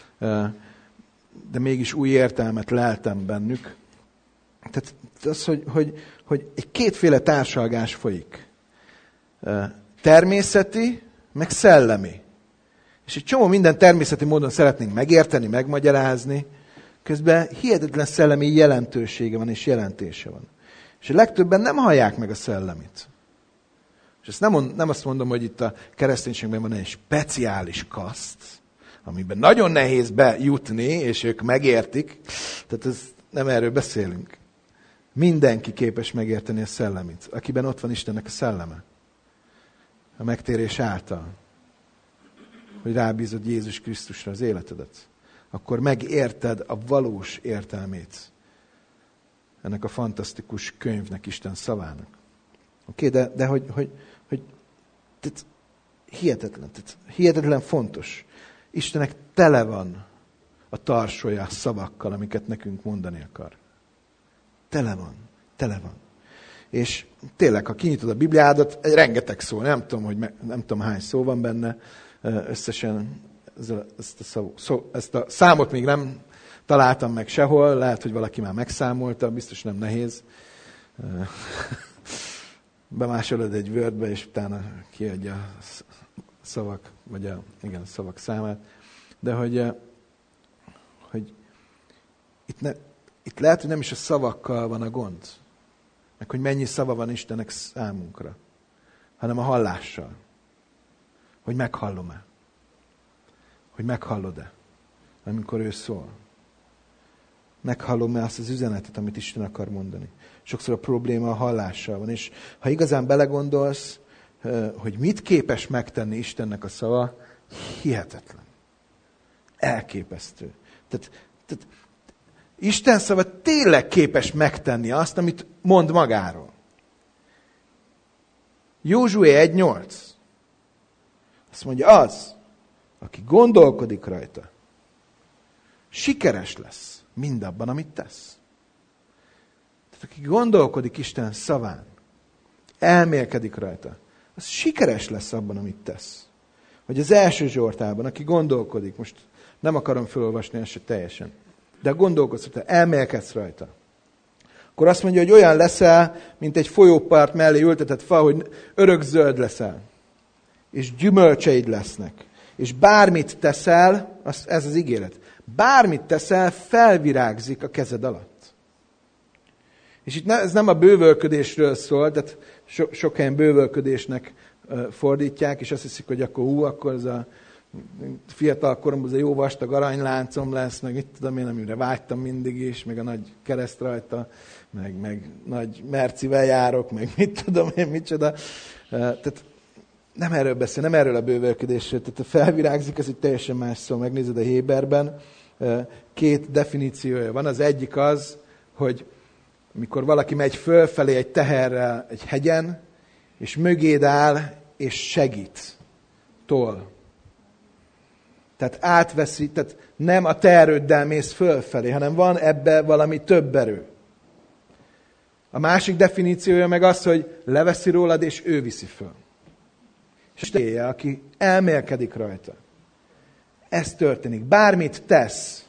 de mégis új értelmet leltem bennük. Tehát az, hogy, hogy, hogy egy kétféle társalgás folyik. Természeti, meg szellemi. És egy csomó minden természeti módon szeretnénk megérteni, megmagyarázni, közben hihetetlen szellemi jelentősége van és jelentése van. És a legtöbben nem hallják meg a szellemit. És ezt nem, nem azt mondom, hogy itt a kereszténységben van egy speciális kaszt, amiben nagyon nehéz bejutni, és ők megértik. Tehát ez, nem erről beszélünk. Mindenki képes megérteni a szellemit, akiben ott van Istennek a szelleme. A megtérés által. Hogy rábízod Jézus Krisztusra az életedet. Akkor megérted a valós értelmét ennek a fantasztikus könyvnek, Isten szavának. Oké, okay, de, de hogy, hogy, hogy tehát hihetetlen, tehát hihetetlen fontos. Istennek tele van a tarsolya szavakkal, amiket nekünk mondani akar. Tele van, tele van. És tényleg, ha kinyitod a Bibliádat, rengeteg szó, nem tudom, hogy me, nem tudom hány szó van benne, összesen ezt a, szó, szó, ezt a számot még nem találtam meg sehol, lehet, hogy valaki már megszámolta, biztos nem nehéz. Bemásolod egy Wordbe, és utána kiadja a szavak, vagy a, igen, a szavak számát. De hogy, hogy itt, ne, itt lehet, hogy nem is a szavakkal van a gond, meg hogy mennyi szava van Istennek számunkra, hanem a hallással. Hogy meghallom-e? Hogy meghallod-e? Amikor ő szól. Meghallom-e azt az üzenetet, amit Isten akar mondani? Sokszor a probléma a hallással van. És ha igazán belegondolsz, hogy mit képes megtenni Istennek a szava, hihetetlen. Elképesztő. Tehát, tehát Isten szava tényleg képes megtenni azt, amit mond magáról. Józsué egy nyolc. Azt mondja, az, aki gondolkodik rajta, sikeres lesz mindabban, amit tesz. Tehát aki gondolkodik Isten szaván, elmélkedik rajta, az sikeres lesz abban, amit tesz. Vagy az első Zsoltárban, aki gondolkodik, most nem akarom felolvasni ezt se teljesen, de gondolkodsz rajta, elmélkedsz rajta, akkor azt mondja, hogy olyan leszel, mint egy folyópart mellé ültetett fa, hogy örökzöld leszel. És gyümölcseid lesznek. És bármit teszel, ez az ígéret, bármit teszel, felvirágzik a kezed alatt. És itt ne, ez nem a bővölködésről szól, tehát so, sok helyen bővölködésnek uh, fordítják, és azt hiszik, hogy akkor hú, akkor ez a fiatal koromban az a jó vastag aranyláncom lesz, meg mit tudom én, amire vágytam mindig is, meg a nagy kereszt rajta, meg, meg nagy mercivel járok, meg mit tudom én, micsoda. Uh, tehát nem erről beszél, nem erről a bővölködésről. Tehát a felvirágzik, ez egy teljesen más szó. Megnézed a Héberben, két definíciója van. Az egyik az, hogy amikor valaki megy fölfelé egy teherrel egy hegyen, és mögéd áll, és segít, tol. Tehát átveszi, tehát nem a te erőddel mész fölfelé, hanem van ebbe valami több erő. A másik definíciója meg az, hogy leveszi rólad, és ő viszi föl. És élje, aki elmélkedik rajta. Ez történik. Bármit tesz,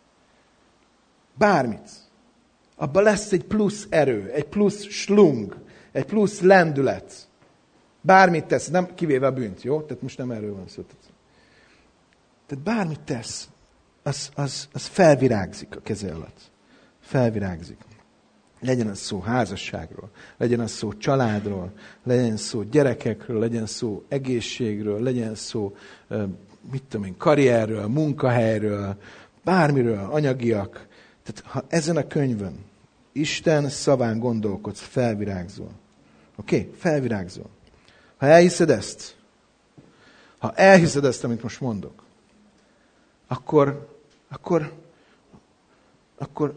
bármit, abban lesz egy plusz erő, egy plusz slung, egy plusz lendület. Bármit tesz, nem kivéve a bűnt, jó? Tehát most nem erről van szó. Tehát bármit tesz, az, az, az felvirágzik a keze alatt. Felvirágzik. Legyen az szó házasságról, legyen az szó családról, legyen szó gyerekekről, legyen szó egészségről, legyen szó, mit tudom én, karrierről, munkahelyről, bármiről, anyagiak. Tehát ha ezen a könyvön Isten szaván gondolkodsz, felvirágzol. Oké? Okay? Felvirágzol. Ha elhiszed ezt, ha elhiszed ezt, amit most mondok, akkor, akkor, akkor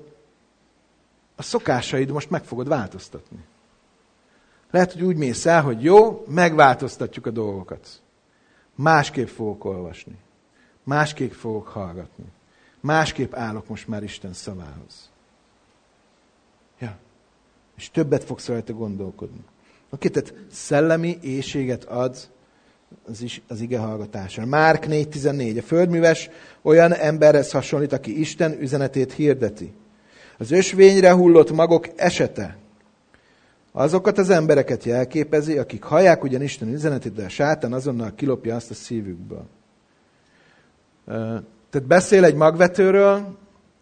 a szokásaid most meg fogod változtatni. Lehet, hogy úgy mész el, hogy jó, megváltoztatjuk a dolgokat. Másképp fogok olvasni. Másképp fogok hallgatni. Másképp állok most már Isten szavához. Ja. És többet fogsz rajta gondolkodni. Oké, tehát szellemi éhséget ad az, is, az ige hallgatásra. Márk négy tizennégy. A földműves olyan emberhez hasonlít, aki Isten üzenetét hirdeti. Az ösvényre hullott magok esete azokat az embereket jelképezi, akik hallják ugyan Isten üzenetét, de a sátán azonnal kilopja azt a szívükből. Tehát beszél egy magvetőről,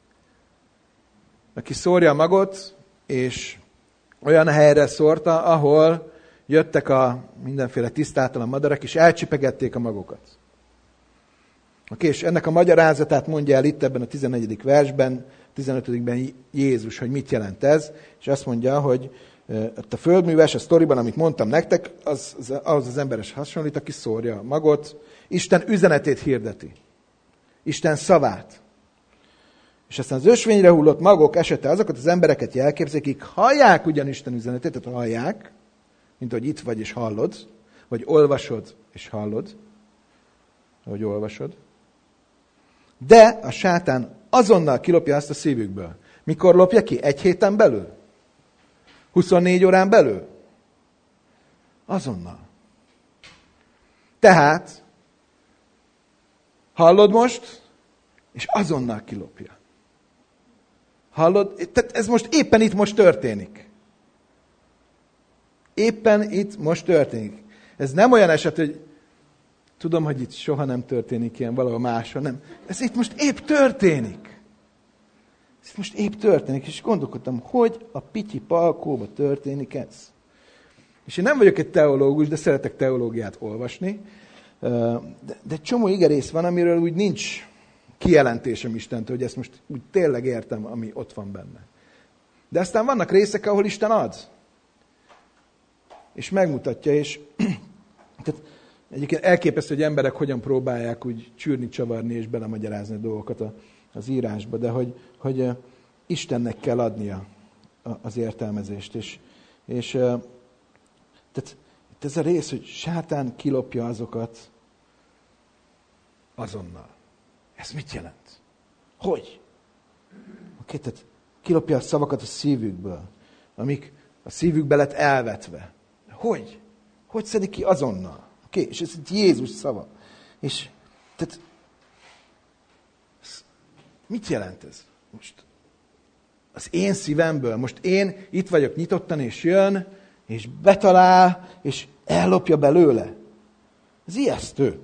aki szórja a magot, és olyan helyre szórta, ahol jöttek a mindenféle tisztátalan madarak, és elcsipegették a magokat. Oké, és ennek a magyarázatát mondja el itt ebben a tizennegyedik versben, tizenötödikben Jézus, hogy mit jelent ez, és azt mondja, hogy a földműves, a sztoriban, amit mondtam nektek, az az, az, az emberes hasonlít, aki szórja a magot, Isten üzenetét hirdeti. Isten szavát. És aztán az ösvényre hullott magok esete azokat az embereket jelképzik, akik hallják ugyan Isten üzenetét, tehát hallják, mint hogy itt vagy és hallod, vagy olvasod és hallod, vagy olvasod. De a sátán azonnal kilopja azt a szívükből. Mikor lopja ki? Egy héten belül? huszonnégy órán belül? Azonnal. Tehát hallod most, és azonnal kilopja. Hallod? Tehát ez most éppen itt most történik. Éppen itt most történik. Ez nem olyan eset, hogy tudom, hogy itt soha nem történik ilyen valahol máshol, nem. Ez itt most épp történik. Ez most épp történik, és gondolkodtam, hogy a pityi palkóba történik ez. És én nem vagyok egy teológus, de szeretek teológiát olvasni, de, de csomó igerész van, amiről úgy nincs kijelentésem Istentől, hogy ezt most úgy tényleg értem, ami ott van benne. De aztán vannak részek, ahol Isten ad. És megmutatja, és tehát egyébként elképesztő, hogy emberek hogyan próbálják úgy csűrni, csavarni és belemagyarázni a dolgokat a, az írásba, de hogy, hogy Istennek kell adnia az értelmezést. És, és tehát ez a rész, hogy sátán kilopja azokat azonnal. Ez mit jelent? Hogy? Oké, tehát kilopja a szavakat a szívükből, amik a szívükbe lett elvetve. Hogy? Hogy szedik ki azonnal? Oké, és ez egy Jézus szava. És tehát mit jelent ez? Most az én szívemből, most én itt vagyok nyitottan, és jön, és betalál, és ellopja belőle. Ez ijesztő.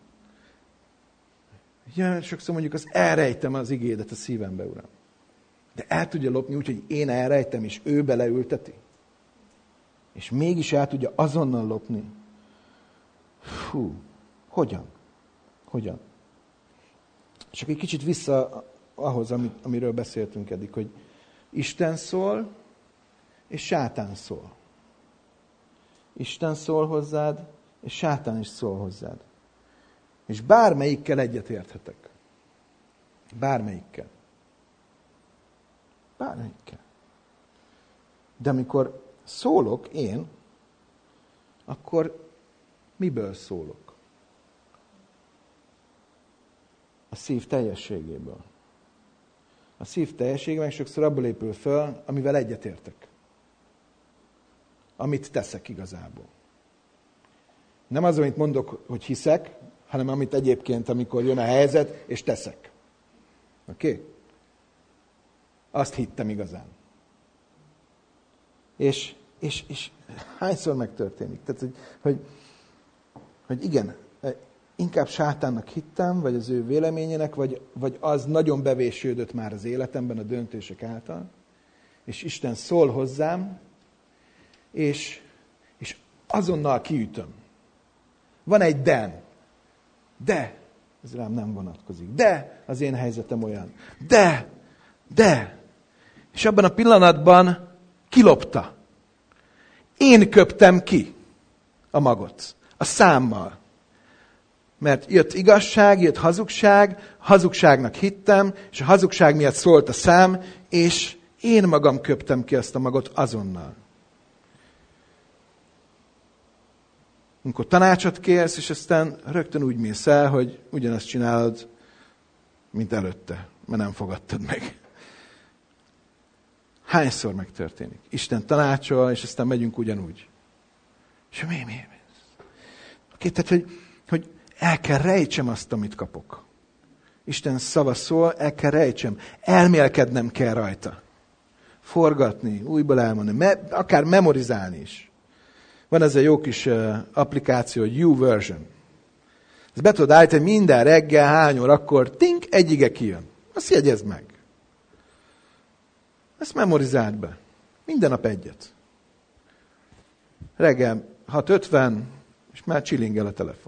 Ja, sokszor mondjuk az elrejtem az igédet a szívembe, Uram. De el tudja lopni úgy, hogy én elrejtem, és ő beleülteti. És mégis el tudja azonnal lopni. Fú, hogyan? Hogyan? Csak egy kicsit vissza ahhoz, amiről beszéltünk eddig, hogy Isten szól, és sátán szól. Isten szól hozzád, és sátán is szól hozzád. És bármelyikkel egyetérthetek. Bármelyikkel. Bármelyikkel. De amikor szólok én, akkor miből szólok? A szív teljességéből. A szív teljességében sokszor abból épül föl, amivel egyetértek. Amit teszek igazából. Nem az, amit mondok, hogy hiszek, hanem amit egyébként, amikor jön a helyzet, és teszek. Oké? Okay? Azt hittem igazán. És, és, és hányszor megtörténik? Tehát, hogy, hogy, hogy igen, inkább sátánnak hittem, vagy az ő véleményének, vagy, vagy az nagyon bevésődött már az életemben a döntések által, és Isten szól hozzám, és, és azonnal kiütöm. Van egy de. De, ez rám nem vonatkozik. De, az én helyzetem olyan. De, de. És abban a pillanatban kilopta. Én köptem ki a magot. A számmal. Mert jött igazság, jött hazugság, hazugságnak hittem, és a hazugság miatt szólt a szám, és én magam köptem ki azt a magot azonnal. Amikor tanácsot kérsz, és aztán rögtön úgy mész el, hogy ugyanazt csinálod, mint előtte. mert nem fogadtad meg. Hányszor megtörténik? Isten tanácsol, és aztán megyünk ugyanúgy. És mi, mi, mi? Oké, tehát, hogy, hogy el kell rejtsem azt, amit kapok. Isten szava szól, el kell rejtsem. Elmélkednem kell rajta. Forgatni, újból elmondani, me, akár memorizálni is. Van ez a jó kis uh, applikáció, hogy YouVersion. Ezt be tudod állítani, minden reggel, hány órakor, tink, egy ige kijön. Azt jegyezd meg. Ezt memorizáld be. Minden nap egyet. Reggel hat ötven, és már csillingel a telefon.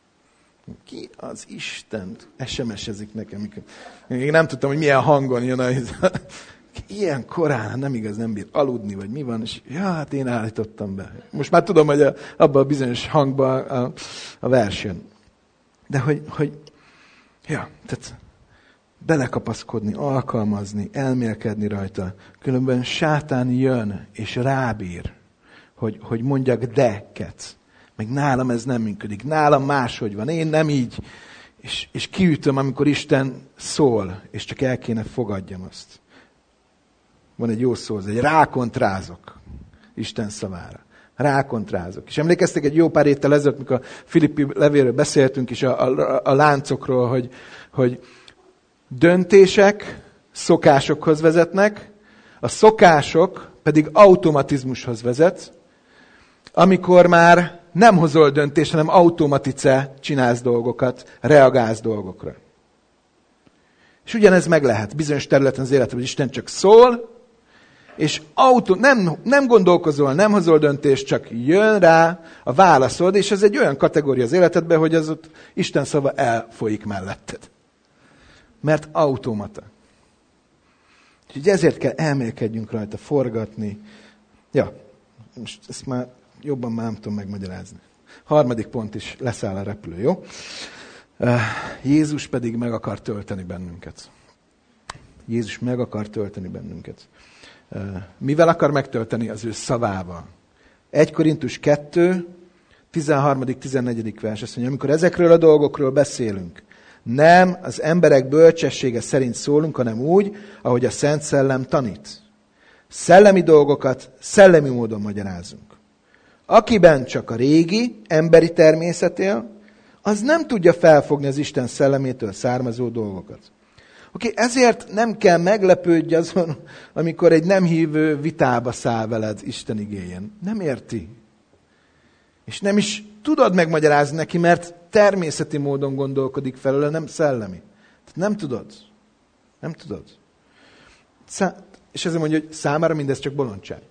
Ki az Istent es em es-ezik nekem? Még nem tudtam, hogy milyen hangon jön a... Ilyen korán, nem igaz, nem bír aludni, vagy mi van, és ja, hát én állítottam be. Most már tudom, hogy a, abban a bizonyos hangban a, a vers jön. De hogy, hogy, ja, tehát belekapaszkodni, alkalmazni, elmélkedni rajta. Különben sátán jön, és rábír, hogy, hogy mondjak de-ket. Meg nálam ez nem működik, nálam máshogy van, én nem így. És, és kiütöm, amikor Isten szól, és csak el kéne fogadjam azt. Van egy jó szó, ez egy rákontrázok Isten szavára. Rákontrázok. És emlékeztek egy jó pár héttel ezelőtt, mikor a Filippi levélről beszéltünk, és a, a, a láncokról, hogy, hogy döntések szokásokhoz vezetnek, a szokások pedig automatizmushoz vezet, amikor már nem hozol döntést, hanem automatice csinálsz dolgokat, reagálsz dolgokra. És ugyanez meg lehet bizonyos területen az életben, hogy Isten csak szól, és autó, nem, nem gondolkozol, nem hozol döntést, csak jön rá a válaszod, és ez egy olyan kategória az életedben, hogy az ott Isten szava elfolyik melletted. Mert automata. Úgyhogy ezért kell elmélkedjünk rajta, forgatni. Ja, most ezt már jobban már nem tudom megmagyarázni. Harmadik pont is leszáll a repülő, jó? Jézus pedig meg akar tölteni bennünket. Jézus meg akar tölteni bennünket. Mivel akar megtölteni? Az ő szavával. egy Korintus kettő, tizenharmadik tizennegyedik vers azt mondja, amikor ezekről a dolgokról beszélünk, nem az emberek bölcsessége szerint szólunk, hanem úgy, ahogy a Szent Szellem tanít. Szellemi dolgokat szellemi módon magyarázunk. Akiben csak a régi, emberi természet él, az nem tudja felfogni az Isten szellemétől származó dolgokat. Oké, okay, ezért nem kell meglepődj azon, amikor egy nem hívő vitába száll veled Isten igéjén. Nem érti. És nem is tudod megmagyarázni neki, mert természeti módon gondolkodik felőle, nem szellemi. Tehát nem tudod. Nem tudod. Szá- és ezért mondja, hogy számára mindez csak bolondság.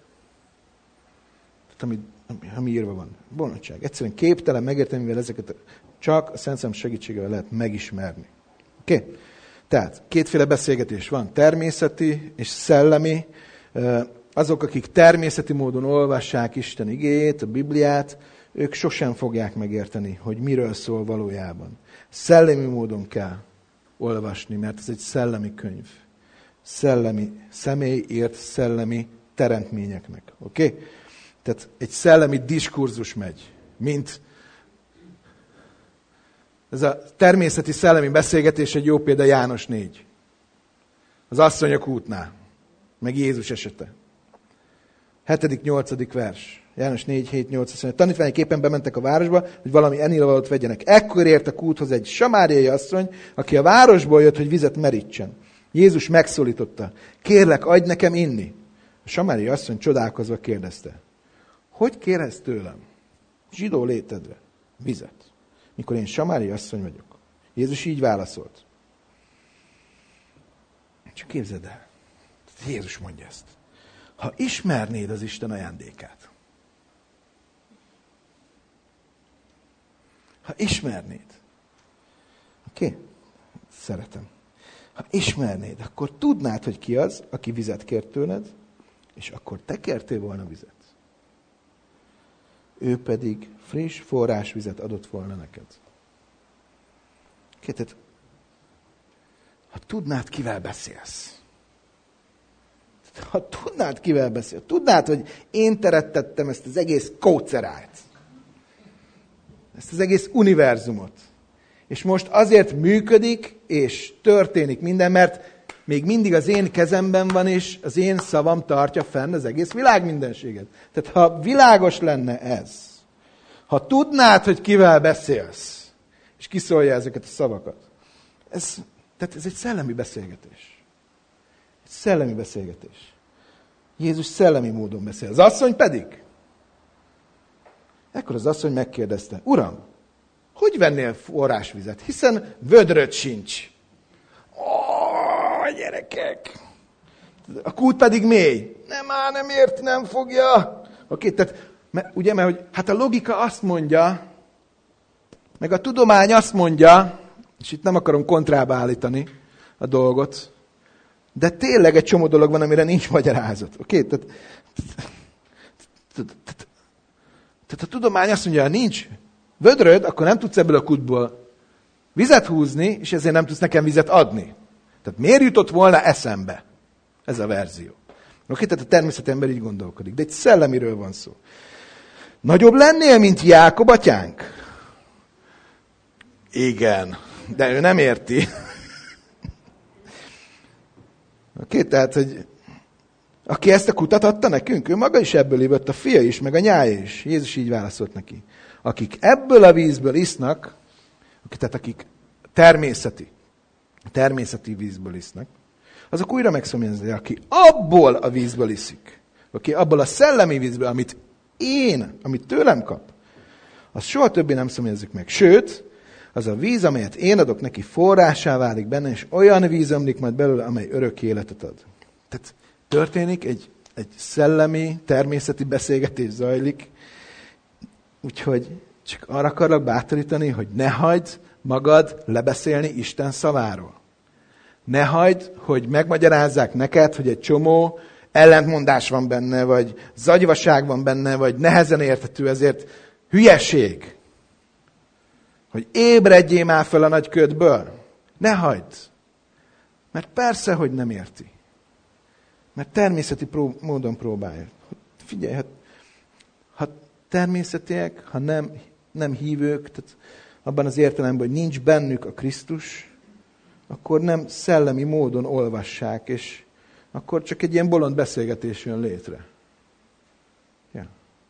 Tehát ami, ami írva van. Bolondság. Egyszerűen képtelen megérteni, mivel ezeket csak a Szent Szellem segítségével lehet megismerni. Oké? Okay? Tehát kétféle beszélgetés van, természeti és szellemi. Azok, akik természeti módon olvassák Isten igéjét, a Bibliát, ők sosem fogják megérteni, hogy miről szól valójában. Szellemi módon kell olvasni, mert ez egy szellemi könyv. Szellemi személy írt szellemi teremtményeknek. Oké? Okay? Tehát egy szellemi diskurzus megy, mint ez a természeti szellemi beszélgetés egy jó példa János négy. Az asszonyok útnál. Meg Jézus esete. hetedik nyolcadik vers. János négy hét nyolc azt mondja, tanítványok éppen bementek a városba, hogy valami ennivalót vegyenek. Ekkor értek úthoz egy samáriai asszony, aki a városból jött, hogy vizet merítsen. Jézus megszólította. Kérlek, adj nekem inni. A samáriai asszony csodálkozva kérdezte. Hogy kérhetsz tőlem? Zsidó létedre. Vizet. Mikor én samáriai asszony vagyok. Jézus így válaszolt. Csak képzeld el. Jézus mondja ezt. Ha ismernéd az Isten ajándékát. Ha ismernéd. Oké? Okay? Szeretem. Ha ismernéd, akkor tudnád, hogy ki az, aki vizet kért tőled, és akkor te kértél volna vizet. Ő pedig friss forrásvizet adott volna neked. Okay, tehát, ha tudnád, kivel beszélsz. Ha tudnád, kivel beszélsz. Tudnád, hogy én teremtettem ezt az egész kócerát. Ezt az egész univerzumot. És most azért működik, és történik minden, mert még mindig az én kezemben van, és az én szavam tartja fenn az egész világ mindenséget. Tehát ha világos lenne ez, ha tudnád, hogy kivel beszélsz, és kiszólja ezeket a szavakat, ez, tehát ez egy szellemi beszélgetés. Egy szellemi beszélgetés. Jézus szellemi módon beszél. Az asszony pedig. Ekkor az asszony megkérdezte, Uram, hogy vennél forrásvizet, hiszen vödröd sincs. Ó, gyerekek! A kút pedig mély. Nem áll, nem ért, nem fogja. Oké, tehát, mert, ugye, mert hogy, hát a logika azt mondja, meg a tudomány azt mondja, és itt nem akarom kontrába állítani a dolgot, de tényleg egy csomó dolog van, amire nincs magyarázat. Oké, tehát, tehát a tudomány azt mondja, ha nincs vödröd, akkor nem tudsz ebből a kútból vizet húzni, és ezért nem tudsz nekem vizet adni. Tehát miért jutott volna eszembe ez a verzió? Oké, tehát a természeti ember így gondolkodik, de egy szellemiről van szó. Nagyobb lennél, mint Jákob atyánk? Igen, de ő nem érti. Oké, tehát, hogy aki ezt a kutat adta nekünk, ő maga is ebből ivott, a fia is, meg a nyája is. Jézus így válaszolt neki. Akik ebből a vízből isznak, tehát akik természeti, természeti vízből isznak, azok újra megszomjazni, aki abból a vízből iszik, aki abból a szellemi vízből, amit én, amit tőlem kap, az soha többé nem szomjazik meg. Sőt, az a víz, amelyet én adok neki, forrásá válik benne, és olyan víz ömlik majd belőle, amely örök életet ad. Tehát történik, egy, egy szellemi, természeti beszélgetés zajlik, úgyhogy csak arra akarlak bátorítani, hogy ne hagyd magad lebeszélni Isten szaváról. Ne hagyd, hogy megmagyarázzák neked, hogy egy csomó ellentmondás van benne, vagy zagyvaság van benne, vagy nehezen érthető, ezért hülyeség. Hogy ébredjél már fel a nagy ködből. Ne hagyd. Mert persze, hogy nem érti. Mert természeti pró- módon próbálja. Figyelj, hát, ha természetiek, ha nem, nem hívők, tehát abban az értelemben, hogy nincs bennük a Krisztus, akkor nem szellemi módon olvassák, és akkor csak egy ilyen bolond beszélgetés jön létre. Ja.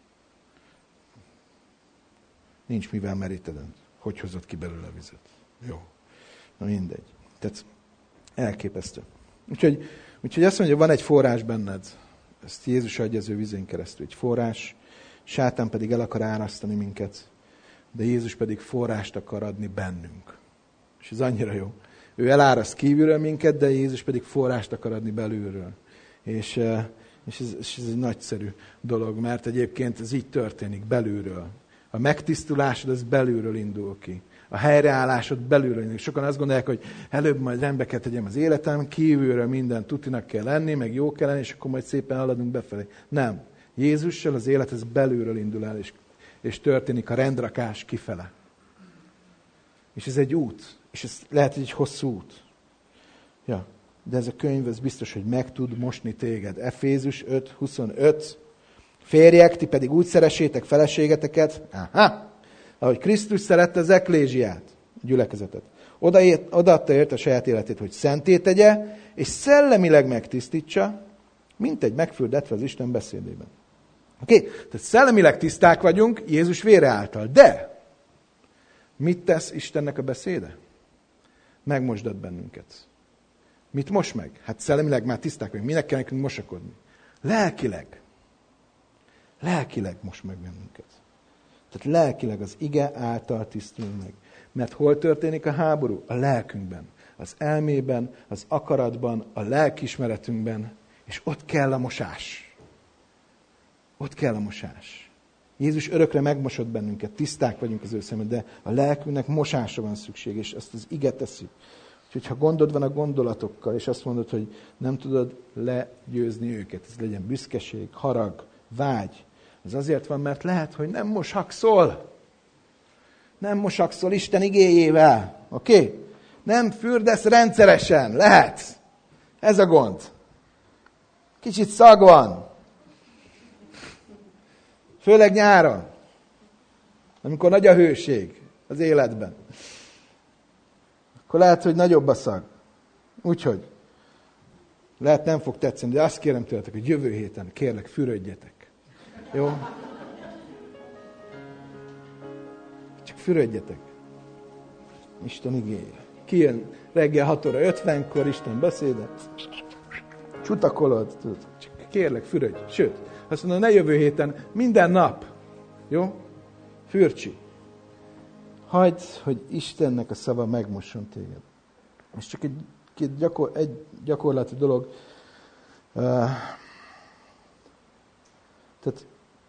Nincs mivel meríted. Hogy hozott ki belőle a vizet? Jó. Na mindegy. Tehát elképesztő. Úgyhogy, úgyhogy azt mondja, van egy forrás benned. Ezt Jézus adja az ő vizén keresztül. Egy forrás. Sátán pedig el akar árasztani minket. De Jézus pedig forrást akar adni bennünk. És ez annyira jó. Ő eláraszt kívülről minket, de Jézus pedig forrást akar adni belülről. És, és, ez, és ez egy nagyszerű dolog, mert egyébként ez így történik belülről. A megtisztulásod az belülről indul ki. A helyreállásod belülről indul ki. Sokan azt gondolják, hogy előbb majd rendbe kell tegyem az életem, kívülről minden tutinak kell lenni, meg jó kell lenni, és akkor majd szépen haladunk befelé. Nem. Jézussal az élet ez belülről indul el, és, és történik a rendrakás kifele. És ez egy út. És ez lehet egy hosszú út. Ja. De ez a könyv, ez biztos, hogy meg tud mosni téged. Efézus öt huszonöt. Férjek, ti pedig úgy szeressétek feleségeteket, aha, ahogy Krisztus szerette az eklézsiát, a gyülekezetet. Odaért, odaadta ért a saját életét, hogy szenté tegye, és szellemileg megtisztítsa, mint egy megfürdetve az Isten beszédében. Oké? Okay? Tehát szellemileg tiszták vagyunk Jézus vére által. De mit tesz Istennek a beszéde? Megmosdat bennünket. Mit mos meg? Hát szellemileg már tiszták vagyunk. Minek kell nekünk mosakodni? Lelkileg. Lelkileg mos meg bennünket. Tehát lelkileg az ige által tisztulunk meg. Mert hol történik a háború? A lelkünkben. Az elmében, az akaratban, a lelkiismeretünkben. És ott kell a mosás. Ott kell a mosás. Jézus örökre megmosott bennünket, tiszták vagyunk az ő szemben, de a lelkünknek mosásra van szükség, és ezt az ige teszi. Úgyhogy ha gondod van a gondolatokkal, és azt mondod, hogy nem tudod legyőzni őket, ez legyen büszkeség, harag, vágy, ez azért van, mert lehet, hogy nem mosakszol. Nem mosakszol Isten igéjével. Oké? Okay? Nem fürdesz rendszeresen. Lehet. Ez a gond. Kicsit szag van. Főleg nyáron. Amikor nagy a hőség az életben. akkor lehet, hogy nagyobb a szag. Úgyhogy lehet nem fog tetszeni, de azt kérem tőletek, hogy jövő héten kérlek, fürödjetek. Jó? Csak fürödjetek. Isten igéje. Kijön reggel hat óra ötvenkor, Isten beszéde. Csutakolod. Csak kérlek, fürödj. Sőt, azt mondom, ne jövő héten, minden nap. Jó? Fürcsi. Hagyd, hogy Istennek a szava megmosson téged. És csak egy, egy, gyakor, egy gyakorlati dolog. Uh, tehát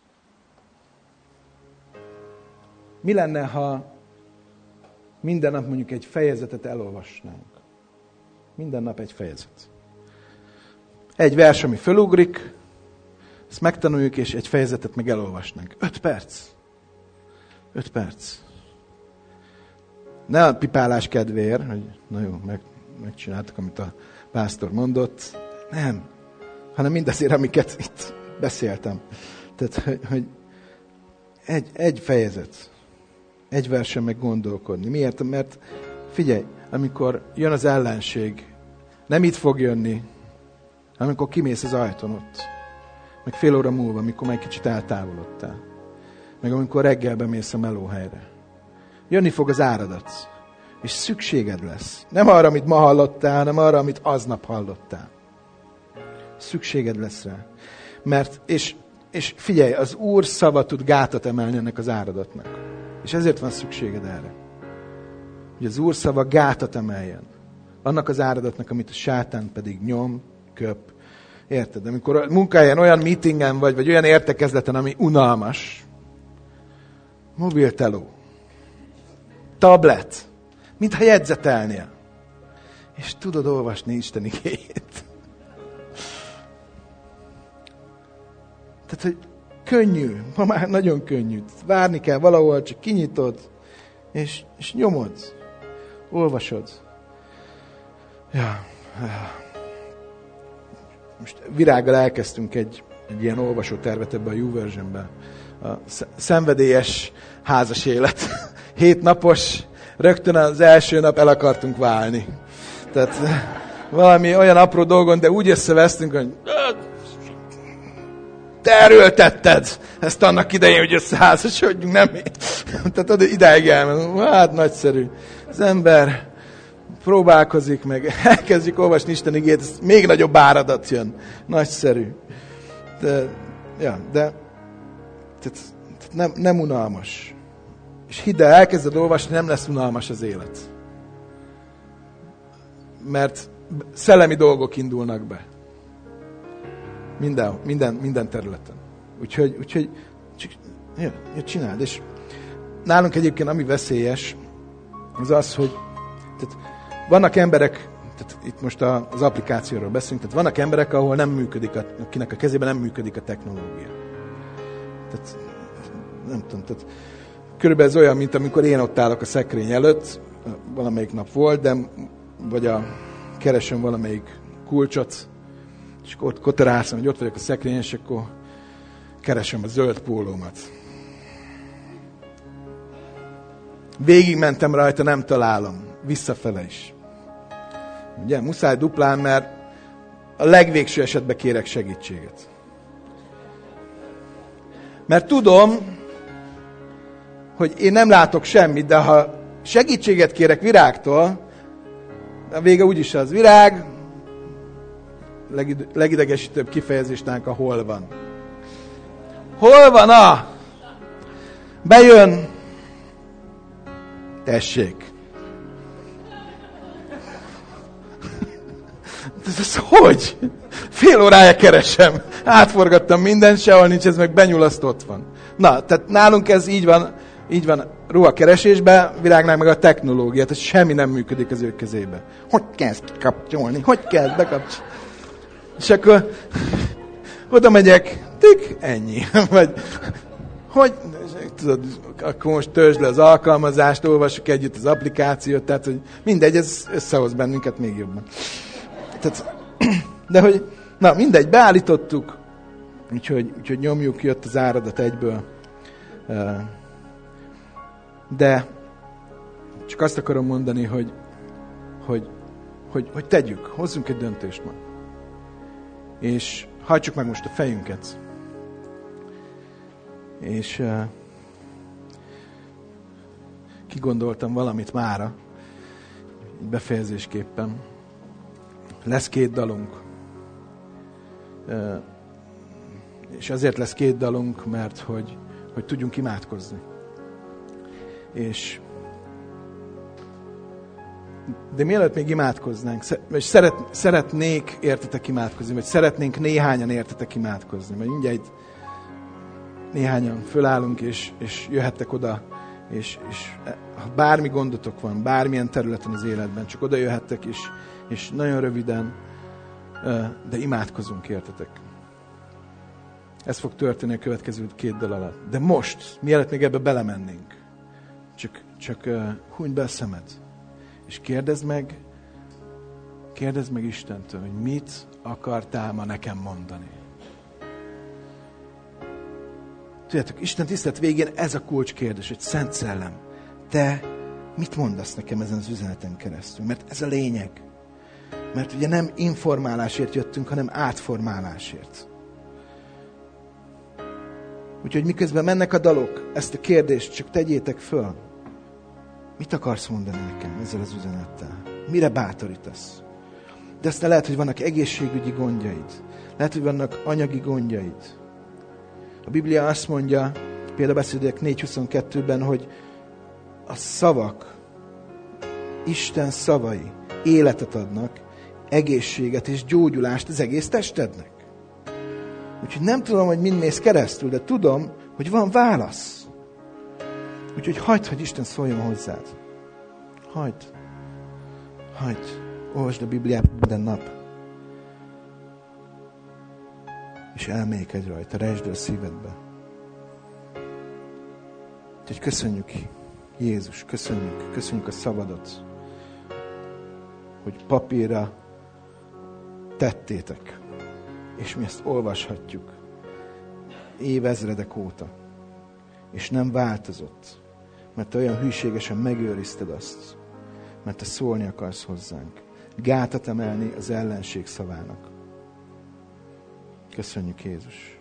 mi lenne, ha minden nap mondjuk egy fejezetet elolvasnánk? Minden nap egy fejezet. Egy vers, ami fölugrik, ezt megtanuljuk, és egy fejezetet meg elolvasnánk. Öt perc. Öt perc. Ne a pipálás kedvéért, hogy na jó, meg, megcsináltuk, amit a pásztor mondott. Nem. Hanem mindazért, amiket itt beszéltem. Tehát, hogy, hogy egy, egy fejezet. Egy versen meg gondolkodni. Miért? Mert figyelj, amikor jön az ellenség, nem itt fog jönni, amikor kimész az ajtón ott. Meg fél óra múlva, amikor már egy kicsit eltávolodtál. Meg amikor reggel bemész a melóhelyre. Jönni fog az áradat. És szükséged lesz. Nem arra, amit ma hallottál, hanem arra, amit aznap hallottál. Szükséged lesz rá. Mert, és, és figyelj, az Úr szava tud gátat emelni ennek az áradatnak. És ezért van szükséged erre. Hogy az Úr szava gátat emeljen. Annak az áradatnak, amit a sátán pedig nyom, köp. Érted? Amikor a munkahelyen olyan meetingen vagy, vagy olyan értekezleten, ami unalmas. Mobilteló. Tablet. Mintha jegyzetelnél. És tudod olvasni Isten igéjét. Tehát, hogy könnyű. Ma már nagyon könnyű. Várni kell valahol, csak kinyitod, és, és nyomod. Olvasod. Ja. Most Virággal elkezdtünk egy, egy ilyen olvasótervet ebbe a YouVersionbe. A szenvedélyes házas élet. Hét napos, rögtön az első nap el akartunk válni. Tehát valami olyan apró dolgon, de úgy összevesztünk, hogy te erőltetted ezt annak idején, hogy összeházasodjunk, nem én. Tehát ideig elment. Hát nagyszerű. Az ember próbálkozik meg, elkezdjük olvasni Isten igét, ez még nagyobb áradat jön. Nagyszerű. De, ja, de tehát, tehát nem, nem unalmas. És hidd el, elkezded olvasni, nem lesz unalmas az élet. Mert szellemi dolgok indulnak be. Minden, minden, minden területen. Úgyhogy, úgyhogy csak, ja, ja, csináld. És nálunk egyébként ami veszélyes, az az, hogy tehát vannak emberek, tehát itt most az applikációról beszélünk, tehát vannak emberek, ahol nem működik, a, akinek a kezében nem működik a technológia. Tehát nem tudom, tehát körülbelül ez olyan, mint amikor én ott állok a szekrény előtt, valamelyik nap volt, de vagy a keresem valamelyik kulcsot, és ott koterálszom, hogy ott vagyok a szekrényen, és akkor keresem a zöld pólómat. Végigmentem rajta, nem találom. Visszafele is. Ugye, muszáj duplán, mert a legvégső esetben kérek segítséget. Mert tudom, hogy én nem látok semmit, de ha segítséget kérek Virágtól, a vége úgyis az Virág, legide, legidegesítőbb kifejezésnánk a hol van. Hol van a? Bejön. Tessék. Ez, ez hogy? Fél órája keresem. Átforgattam mindent, sehol nincs, ez meg benyulaszt, ott van. Na, tehát nálunk ez így van, így van ruha keresésben, Virágnál meg a technológia, tehát semmi nem működik az ő kezébe. Hogy kezd kapcsolni? Hogy kezd bekapcsolni? És akkor oda megyek, tik, ennyi. Vagy, hogy, tudod, akkor most törzsd le az alkalmazást, olvassuk együtt az applikációt, tehát, hogy mindegy, ez összehoz bennünket még jobban. Tehát, de hogy, na mindegy, beállítottuk, úgyhogy, úgyhogy nyomjuk, jött az áradat egyből. De csak azt akarom mondani, hogy hogy, hogy, hogy tegyük, hozzunk egy döntést ma. És hajtsuk meg most a fejünket. És uh, kigondoltam valamit mára, befejezésképpen. Lesz két dalunk. Uh, és azért lesz két dalunk, mert hogy, hogy tudjunk imádkozni. És de mielőtt még imádkoznánk, vagy szeret, szeretnék értetek imádkozni, vagy szeretnénk néhányan értetek imádkozni, mert mindjárt néhányan fölállunk, és, és jöhettek oda, és, és ha bármi gondotok van, bármilyen területen az életben, csak oda jöhettek, és, és nagyon röviden, de imádkozunk értetek. Ez fog történni a következő két dal alatt. De most, mielőtt még ebbe belemennénk, csak, csak hunyd be a szemed, és kérdezd meg, kérdezd meg Istentől, hogy mit akartál ma nekem mondani. Tudjátok, Isten tisztelet végén ez a kulcskérdés, hogy Szent Szellem, te mit mondasz nekem ezen az üzeneten keresztül? Mert ez a lényeg. Mert ugye nem informálásért jöttünk, hanem átformálásért. Úgyhogy miközben mennek a dalok, ezt a kérdést csak tegyétek föl. Mit akarsz mondani nekem ezzel az üzenettel? Mire bátorítasz? De aztán lehet, hogy vannak egészségügyi gondjaid. Lehet, hogy vannak anyagi gondjaid. A Biblia azt mondja, például Beszédek négy huszonkettőben, hogy a szavak, Isten szavai életet adnak, egészséget és gyógyulást az egész testednek. Úgyhogy nem tudom, hogy mind mész keresztül, de tudom, hogy van válasz. Úgyhogy hagyd, hogy Isten szóljon hozzád. Hagyd. Hagyd. Olvasd a Bibliát minden nap. És elmékedj rajta, rejtsd a szívedbe. Úgyhogy köszönjük, Jézus, köszönjük, köszönjük a szavadat, hogy papírra tettétek, és mi ezt olvashatjuk évezredek óta, és nem változott, mert te olyan hűségesen megőrizted azt, mert te szólni akarsz hozzánk, gátat emelni az ellenség szavának. Köszönjük, Jézus!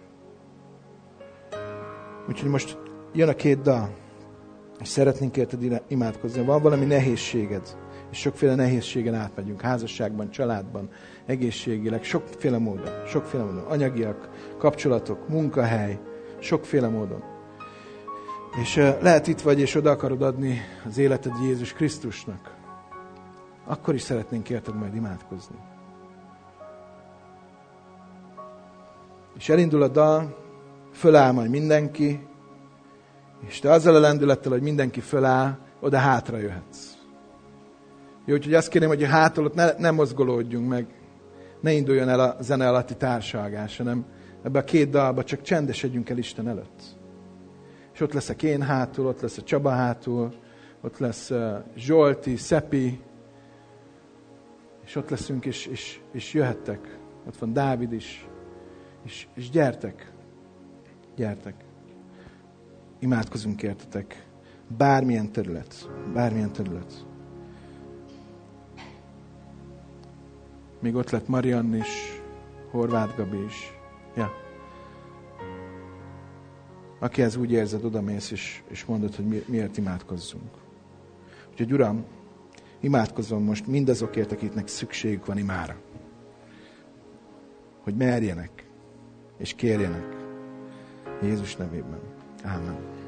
Úgyhogy most jön a két dal, és szeretnénk érted imádkozni. Van valami nehézséged, és sokféle nehézségen átmegyünk, házasságban, családban, egészségileg, sokféle módon, sokféle módon, anyagiak, kapcsolatok, munkahely, sokféle módon. És lehet itt vagy, és oda akarod adni az életed Jézus Krisztusnak, akkor is szeretnénk érted majd imádkozni. És elindul a dal, föláll majd mindenki, és te azzal a lendülettel, hogy mindenki föláll, oda hátra jöhetsz. Jó, úgyhogy azt kérem, hogy a hátul ott ne, ne mozgolódjunk meg, ne induljon el a zene alatti társalgás, hanem ebbe a két dalba csak csendesedjünk el Isten előtt. És ott leszek én hátul, ott lesz a Csaba hátul, ott lesz Zsolti, Szepi, és ott leszünk, és, és, és jöhettek. Ott van Dávid is. És, és gyertek, gyertek. Imádkozunk értetek. Bármilyen terület, bármilyen terület. Még ott lett Mariann is, Horváth Gabi is. Ja. Akihez úgy érzed, odamész, és, és mondod, hogy mi, miért imádkozzunk. Úgyhogy Uram, imádkozom most mindazokért, akiknek szükségük van imára. Hogy merjenek, és kérjenek. Jézus nevében. Ámen.